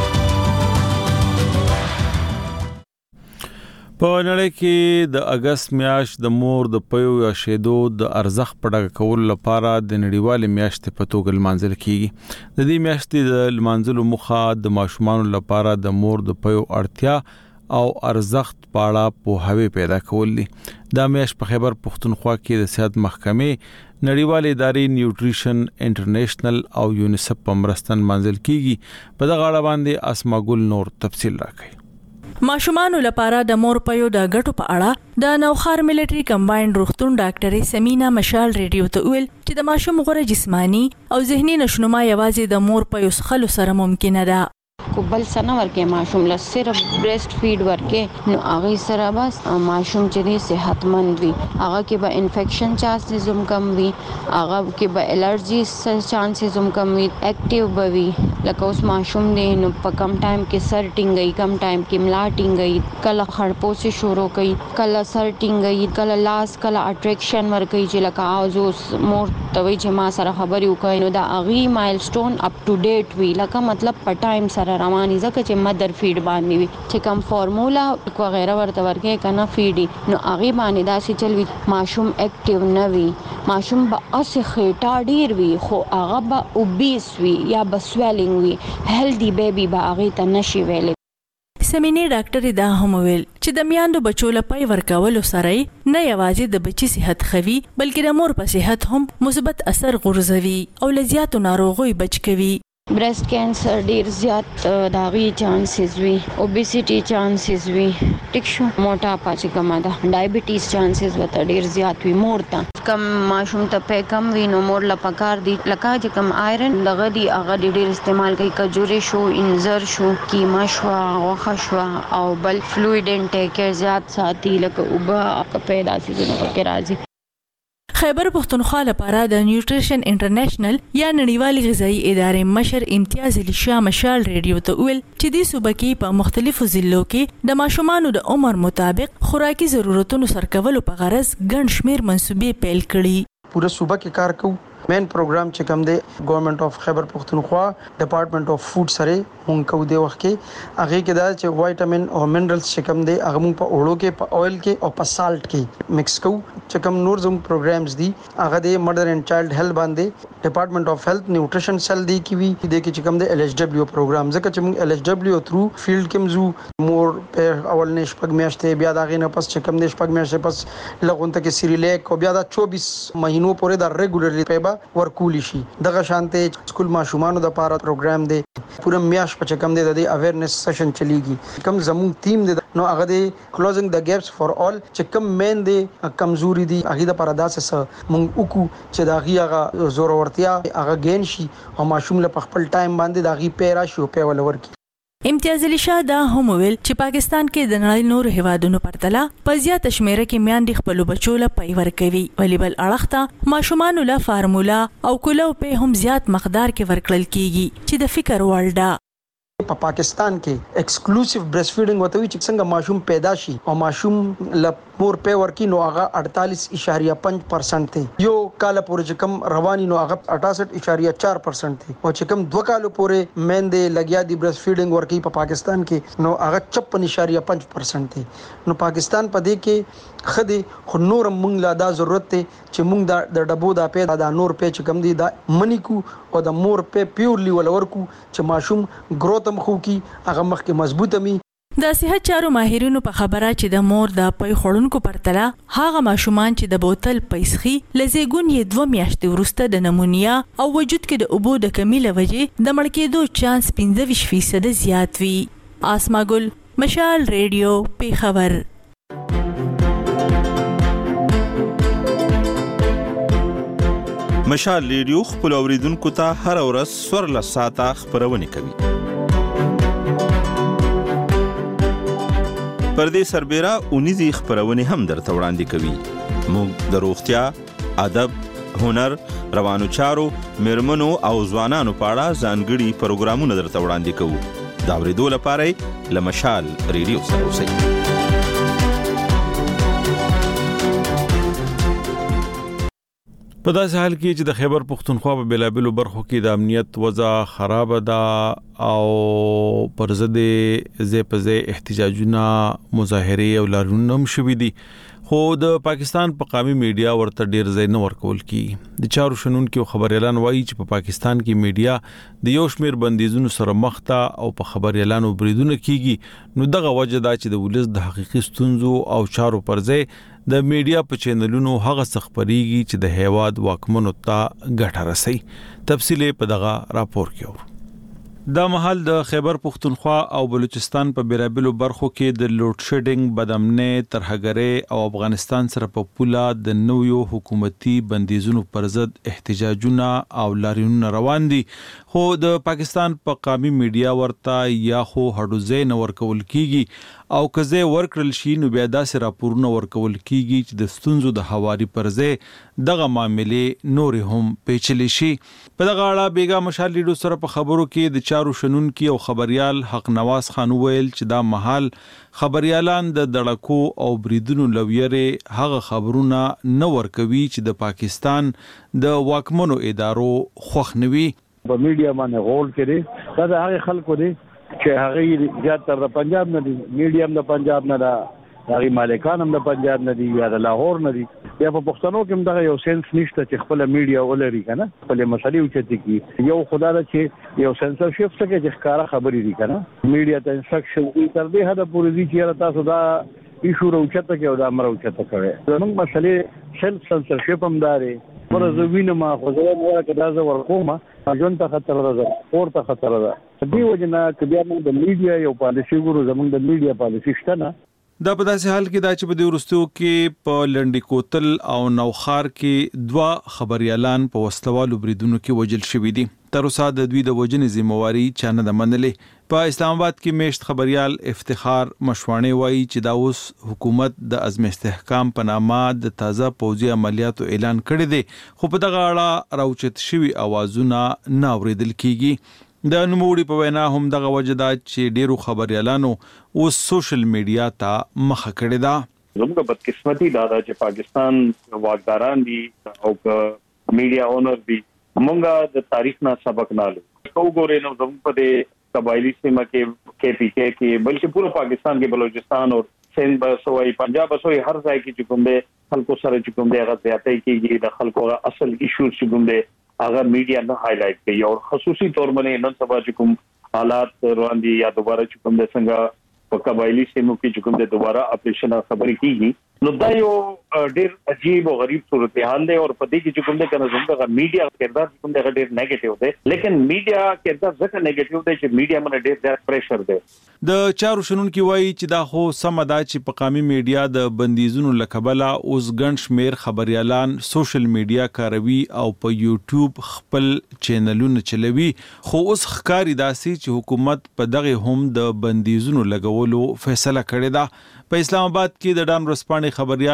په نړۍ کې د اگست میاشت د مور د پيو یا شیدو د ارزښت په ډاګه کول لپاره د نړیوال میاشت په توګه لمانځل کیږي. د دې میاشتې د لمانځلو موخه د ماشومان لپاره د مور د پيو اړتیا او ارزښت په اړه پوهاوی پیدا کول دي. دا میاشت په خیبر پختونخوا کې د صحت محکمې نړیوال ادارې نیوټریشن انټرنیشنل او یونیسف په مرسته لمانځل کیږي. په دغه اړه باندې اسما ګل نور تفصیل راکړي. ماشومانو لپاره د مور پيو د غټو په اړه د نوخار ملټري کمباینډ روغتون ډاکټرې سمینا مشال ریډیو ته ویل چې د ماشوم غوړه جسمانی او ذهني نشونما یوازې د مور پيو څخه سره ممکن ده. کو بل سنه ورکه ماشوم له صرف بریسټ فیډ ورکه نو هغه سره بس ماشوم چې دی صحتمند وي. هغه کې به انفیکشن چانسز هم کم وي، هغه کې به الرجی چانسز هم کم وي، اکټیو به وي. لکه اوس ماشوم دی نو په کم ټایم کې سر ټینګي، کم ټایم کې ملا ټینګي، کله خړپوسي شروع کوي، کله سر ټینګي، کله لاس، کله اټریکشن ور کوي چې لکه اوس مور توي چې ما سره خبرې وکړي نو دا اغي مایلسټون اپ ټو ډیټ وي. لکه مطلب په ټایم سره رواني ځکه چې مدر فیډ باندې وي چې کوم فارمولا وغیرہ ورته ورکې کنه فیډي نو هغه باندې دا چې چل وي ماشوم اکټیو نه وي، ماشوم به اس خېټا ډیر وي خو هغه به اوبیس وي یا به سویلینګ وي، هیلدی بیبي به هغه ته نشي ویلې. سمینی ډاکټر دا هم ویل چې د میاندو بچو لپاره ورکول سره نه یوازې د بچی صحت خوي بلکې د مور په صحت هم مثبت اثر غورځوي او لزیاتو ناروغي بچ کوي. Breast cancer ډیر زیات داغي چانسز وي، اوبیسيټي چانسز وي، ټیک شو موټاپا چې کومه ده، ډایبټیز چانسز وته ډیر زیات وي. مور ته کم ماشوم ته په کم وي نو مور لپاره دي لکه چې کم آیرن لغه دي هغه ډیر استعمال کوي. کجوري شو، انځر شو، کیما شو، غوښه شو او بل فلویډ انټیک زیات ساتي لکه اوبه پیدا سي نو کې راځي. خیبر پختونخوا لپاره د نیوټریشن انټرنیشنل یا نړیوالې غذایی ادارې مشر امتیاز علي شاه مشال ریډیو ته ویل چې د صوبه کې په مختلفو ضلعو کې د ماشومانو د عمر مطابق خوراکي ضرورتونو سرکولو په غرض ګڼ شمېر منصوبې پیل کړي. پوره صوبه کې کار کوو. مین پروګرام چې کوم دی ګورنمنت اف خیبر پختونخوا ډپارټمنټ اف فود سره مونږ کو دی وخت کې هغه کې دا چې وایټامین او منرالز چې کوم دی هغه مونږ په اوړو کې په اویل کې او په سالت کې مکس کو. چې کوم نور زم پروګرامز دي هغه دی مدر اینڈ چایلډ هیلث باندې ډپارټمنټ اف هیلث نیوټریشن سیل دی کی وی دی کې چې کوم دی ال ایچ ډبلیو پروګرام ځکه چې مونږ ال ایچ ډبلیو تھرو فیلډ کې مزو مور په اول نش پګ میاشتې بیا دا غینه پس چې کوم دی شپږ میاشتې پس لغونته کې سریلیک او بیا دا چوبیس مهینو پورې دا ریګولرلی پیبا ورکول شي. دغه شانته سکول ماشومانو د پاره پروګرام دی پوره میاش په چکم دی د اویرنس سیشن چلیږي. کوم زمون ټیم دی نو هغه دی کلوزینګ د ګیپس فار اول چې کوم مین دی کمزوري دی هغه د پاره داسه مونږ وکړو چې دا غي هغه زور ورتیا هغه ګین شي او ماشوم له خپل ټایم باندې دا غي پیرا شو په ول ورکی. امتیاز علي شاه دا هم ویل چې پاکستان کې د نړۍ نور هیوادونو پرتله په زیات شمیره کې میاندې خپل بچو له پي ورکوي ولی بل اړخته ماشومان له فارمولا او کولو په هم زیات مقدار کې ورکړل کیږي چې د فکر وړ ده. په پاکستان کې ایکسکلوسیو بریسټ فیډینګ وته وی چې څنګه ماشوم پیدا شي او ماشوم ل مور په ورکی نو هغه اړتالیس اشاریه پنځه پرسنټ دی یو کال پورې چې کم رواني نو هغه اٹھاسٹھ اشاریه چار پرسنټ دی او چې کم دوه کال پورې مېندې لګیا دی بریسټ فیډینګ ورکی په پاکستان کې نو هغه چپن اشاریه پنځه پرسنټ دی نو پاکستان په دې کې خدي خو نور مونږ لا دا ضرورت دی چې مونږ د ډبو دا پیدا دا نور په چې کم دی دا منی کو او د مور په پیورلی ولور کو چې ماشوم ګروتم خو کی هغه مخ کې مضبوطه می د صحت چارو ماهرینو په خبره چې د مور د پي خورونکو پرتله هغه ماشومان چې د بوتل پیسخي لزیګون یې دوه میاشتې وروسته د نمونیا او وجود کې د اوبو د کمی له وجې د مړ کېدو چانس پنځه ویشت فیصد زیات وي. آسما ګل، مشال ریډیو، پیښور. مشال ریډیو خپل اوریدونکو ته هر ورځ څوارلس ساعته خبرونه کوي. پر دې سربېره اونیزي خبرونه هم درته وړاندې کوي. موږ د روغتیا، ادب، هنر، روانو چارو، میرمنو او ځوانانو په اړه ځانګړي پروګرامونه درته وړاندې کوو. دا اورېدو لپاره له مشال ریډیو سره اوسئ. په داسې حال کې چې د خیبر پښتونخوا په بیلابلو برخو کې د امنیت وضع خراب ده او پر ضد ځای په ځای احتجاجونه، مظاهرې او لاریونونه هم شوي دي، خو د پاکستان په قامي میډیا ورته ډیر ځای نه ورکول کیږي. د چارو شنونکو خبر اعلان وایي چې په پاکستان کې میډیا د یو شمیر بندیزونو سره مخ ته او په خبر اعلان وبریدونه کیږي. نو دغه وجه دا چې د ولس د حقيقي ستونزو او چارو پر ځای د میډیا په چینلونو هغه څخبريږي چې د هیواد واکمنو ته ګټه رسي. تفصیل په دغه راپور کې اورو. دا محل د خیبر پښتونخوا او بلوچستان په بیرابلو برخو کې د لوډ شیډینګ، بدامنۍ، ترهګرۍ او افغانستان سره په پوله د نویو حکومتي بندیزونو پر ضد احتجاجونه او لاریونونه روان دي، خو د پاکستان په قامي میډیا ورته یا خو هډوځای نه ورکول کیږي او کزه ورکړل شي نو بیا داسې راپورونه ورکول کیږي چې د ستونزو د حواري پر ځای دغه معاملې نور هم پیچلې شي. په دغه اړه بیګا مشال ریډیو سره په خبرو کې د چارو شنونکي او خبريال حق نواز خان ویل چې دا محل خبريالان د دړکو او بریدونو لویره هغه خبرونه نه ورکوي چې د پاکستان د واکمنو ادارو خوښ نوي. په میډیا باندې غول کړي دا د هغه خلکو دي چې هغه زیات تر د پنجاب نه دي، میډیم د پنجاب نه ده، هغه مالکان هم د پنجاب نه دي یا د لاهور نه دي. یا په پښتنو کې هم دغه یو سنس نشته چې خپل میډیا ولري کنه، خپل مسلې اوچتي کی یو خدای دا چې یو سنسرشپ څخه چې ښکارا خبرې دي کنه، میډیا ته انسټرکشن دي تر دې حد پورې دي چې تاسو دا ایشو راوچته کې او دا امر اوچته کړي. زموږ مسلې سلف سنسرشپ هم داري ورزه وینم خو زه نه کدا زه ورکوم ځون ته خطر ده، اور ته خطر ده. دې وجنه کبیا موږ د میډیا یو پالیسي ګورو، زموږ د میډیا پالیسي شته نه. دا په داسې حال کې دا چې په دې ورستو کې په لنډی کوتل او نوخار کې دوه خبريالان په وسلوالو بریدونو کې وجل شوي دي. تر اوسه د دوی د وجنې ذمہواری چا نه ده منلې. په اسلام آباد کې میشت خبريال افتخار مشوانی وایي چې دا اوس حکومت د عزم استحکام په نامه د تازه پوځي عملیاتو اعلان کړی دی، خو په دغه اړه راوچت شوي اوازونه نه اوریدل کیږي. د نوموړي په وینا هم دغه وجه ده چې ډیرو خبريالانو اوس سوشل میډیا ته مخه کړې ده. زموږ بدقسمتي دا ده چې پاکستان واکداران دي او میډیا اونر دي، موږ د تاریخ نه سبق نه لرو. کو ګورې نو زموږ په دې قبایلی سیمه کې کې پی کې کې بلکې پورا پاکستان کې بلوچستان او سند بسوي پنجاب بسوي هر ځای کې چې کوم دي خلکو سره چې کوم دي هغه زیاتې کېږي، د خلکو اصل ایشوز چې کوم دي هغه میډیا نه هایلایټ کوي او خصوصي تور باندې نن سبا چې کوم حالات روان دي یا دوباره چې کوم د څنګه په قبایلی سیمو کې چې کوم د دوباره اپریشن خبرې کیږي، نو دا یو ډېر عجیب او غریب صورتحال دی. او په دې کې چې کوم د کنه زموږ میډیا کردار کوم د ډېر نیگیټیو دی، لیکن میډیا کردار ځکه نیگیټیو دی چې میډیا باندې ډېر زیات پریشر دی. د چارو شنونکو وایي چې دا خو سم ده چې په قامي میډیا د بندیزونو لکبله اوس ګڼ شمیر خبريالان سوشل میډیا کاروي او په یوټیوب خپل چینلونه چلوي، خو اوس ښکاری داسي چې حکومت په دغه هم د بندیزونو لګولو فیصله کړې ده. په اسلام آباد کې د ډان ورسپانې خبريال نوید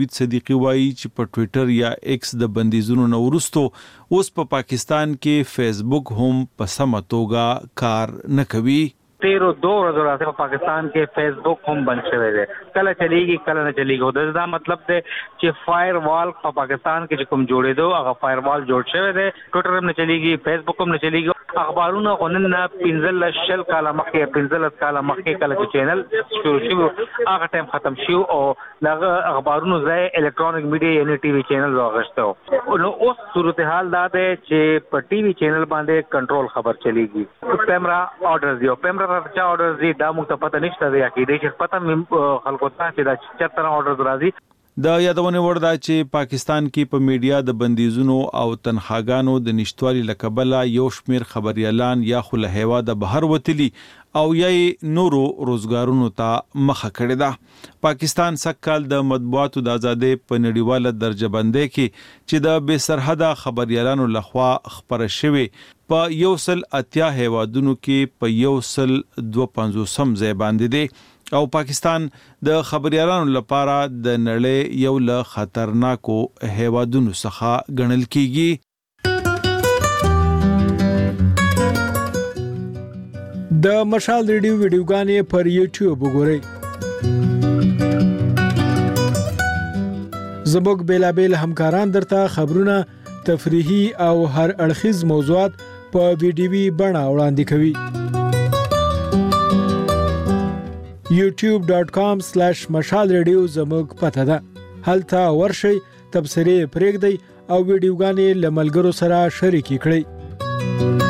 جاوید صدیقی وایي چې په ټوئیټر یا ایکس د بندیزونو نه وروسته اوس په پاکستان کې فیسبوک هم په سمه توګه کار نه کوي. تیرو دو ورځو راځي په پاکستان کې فیسبوک هم بند شوی دی، کله چلیږي کله نه چلیږي. دا مطلب دی چې فایر وال په پاکستان کې کوم جوړېدو هغه فایر وال جوړ شوی دی، ټوئیټر هم نه چلیږي، فیسبوک هم نه چلیږي. اخبارونه غونن نه پنځل شل کاله مخکې پنځل کاله مخکې کله چې چینل شروع شو هغه ټایم ختم شو او دغه اخبارونو ځای الکترونیک میډیا یعنی ټي وي چینل راغشته. نو اوس صورتحال دا ده چې په ټي وي چینل باندې کنټرول خبر چلیږي، کیمرا آرډر دیو کیمرا راځي آرډر دی دا موږ ته پته نشته دی چې دې چې پته خلکو ته چې دا چتر آرډر راځي. د یادونه وړ ده چې پاکستان کې په میډیا د بندیزونو او تنخواګانو د نشټوالي لکبله یو شمیر خبريالان یا خو له هوا د بهر وتلي او یا نورو روزګارونو ته مخه کړې ده. پاکستان سکهال د مطبوعاتو د ازادۍ په نړیواله درجه بندۍ کې چې د بې سرحده خبريالانو لخوا خبره شوی په یو سل اتیا هیوادونو کې په یو سل دوه پنځوسم ځای باندې دی او پاکستان د خبريالانو لپاره د نړۍ یو له خطرناکو هیوادونو څخه ګڼل کیږي. د مشال ریډیو ویډیوګانې پر یوټیوب وګورئ. زموږ بیلابیل همکاران درته خبرونه، تفریحي او هر اړخیز موضوعات په ویډیوي بڼه وړاندې کوي. یوټیوب ډاٹ کام سلیش مشال ریډیو زموږ پته ده. هلته ورشئ، تبصرې پرېږدئ او ویډیوګانې له ملګرو سره شریکې کړئ.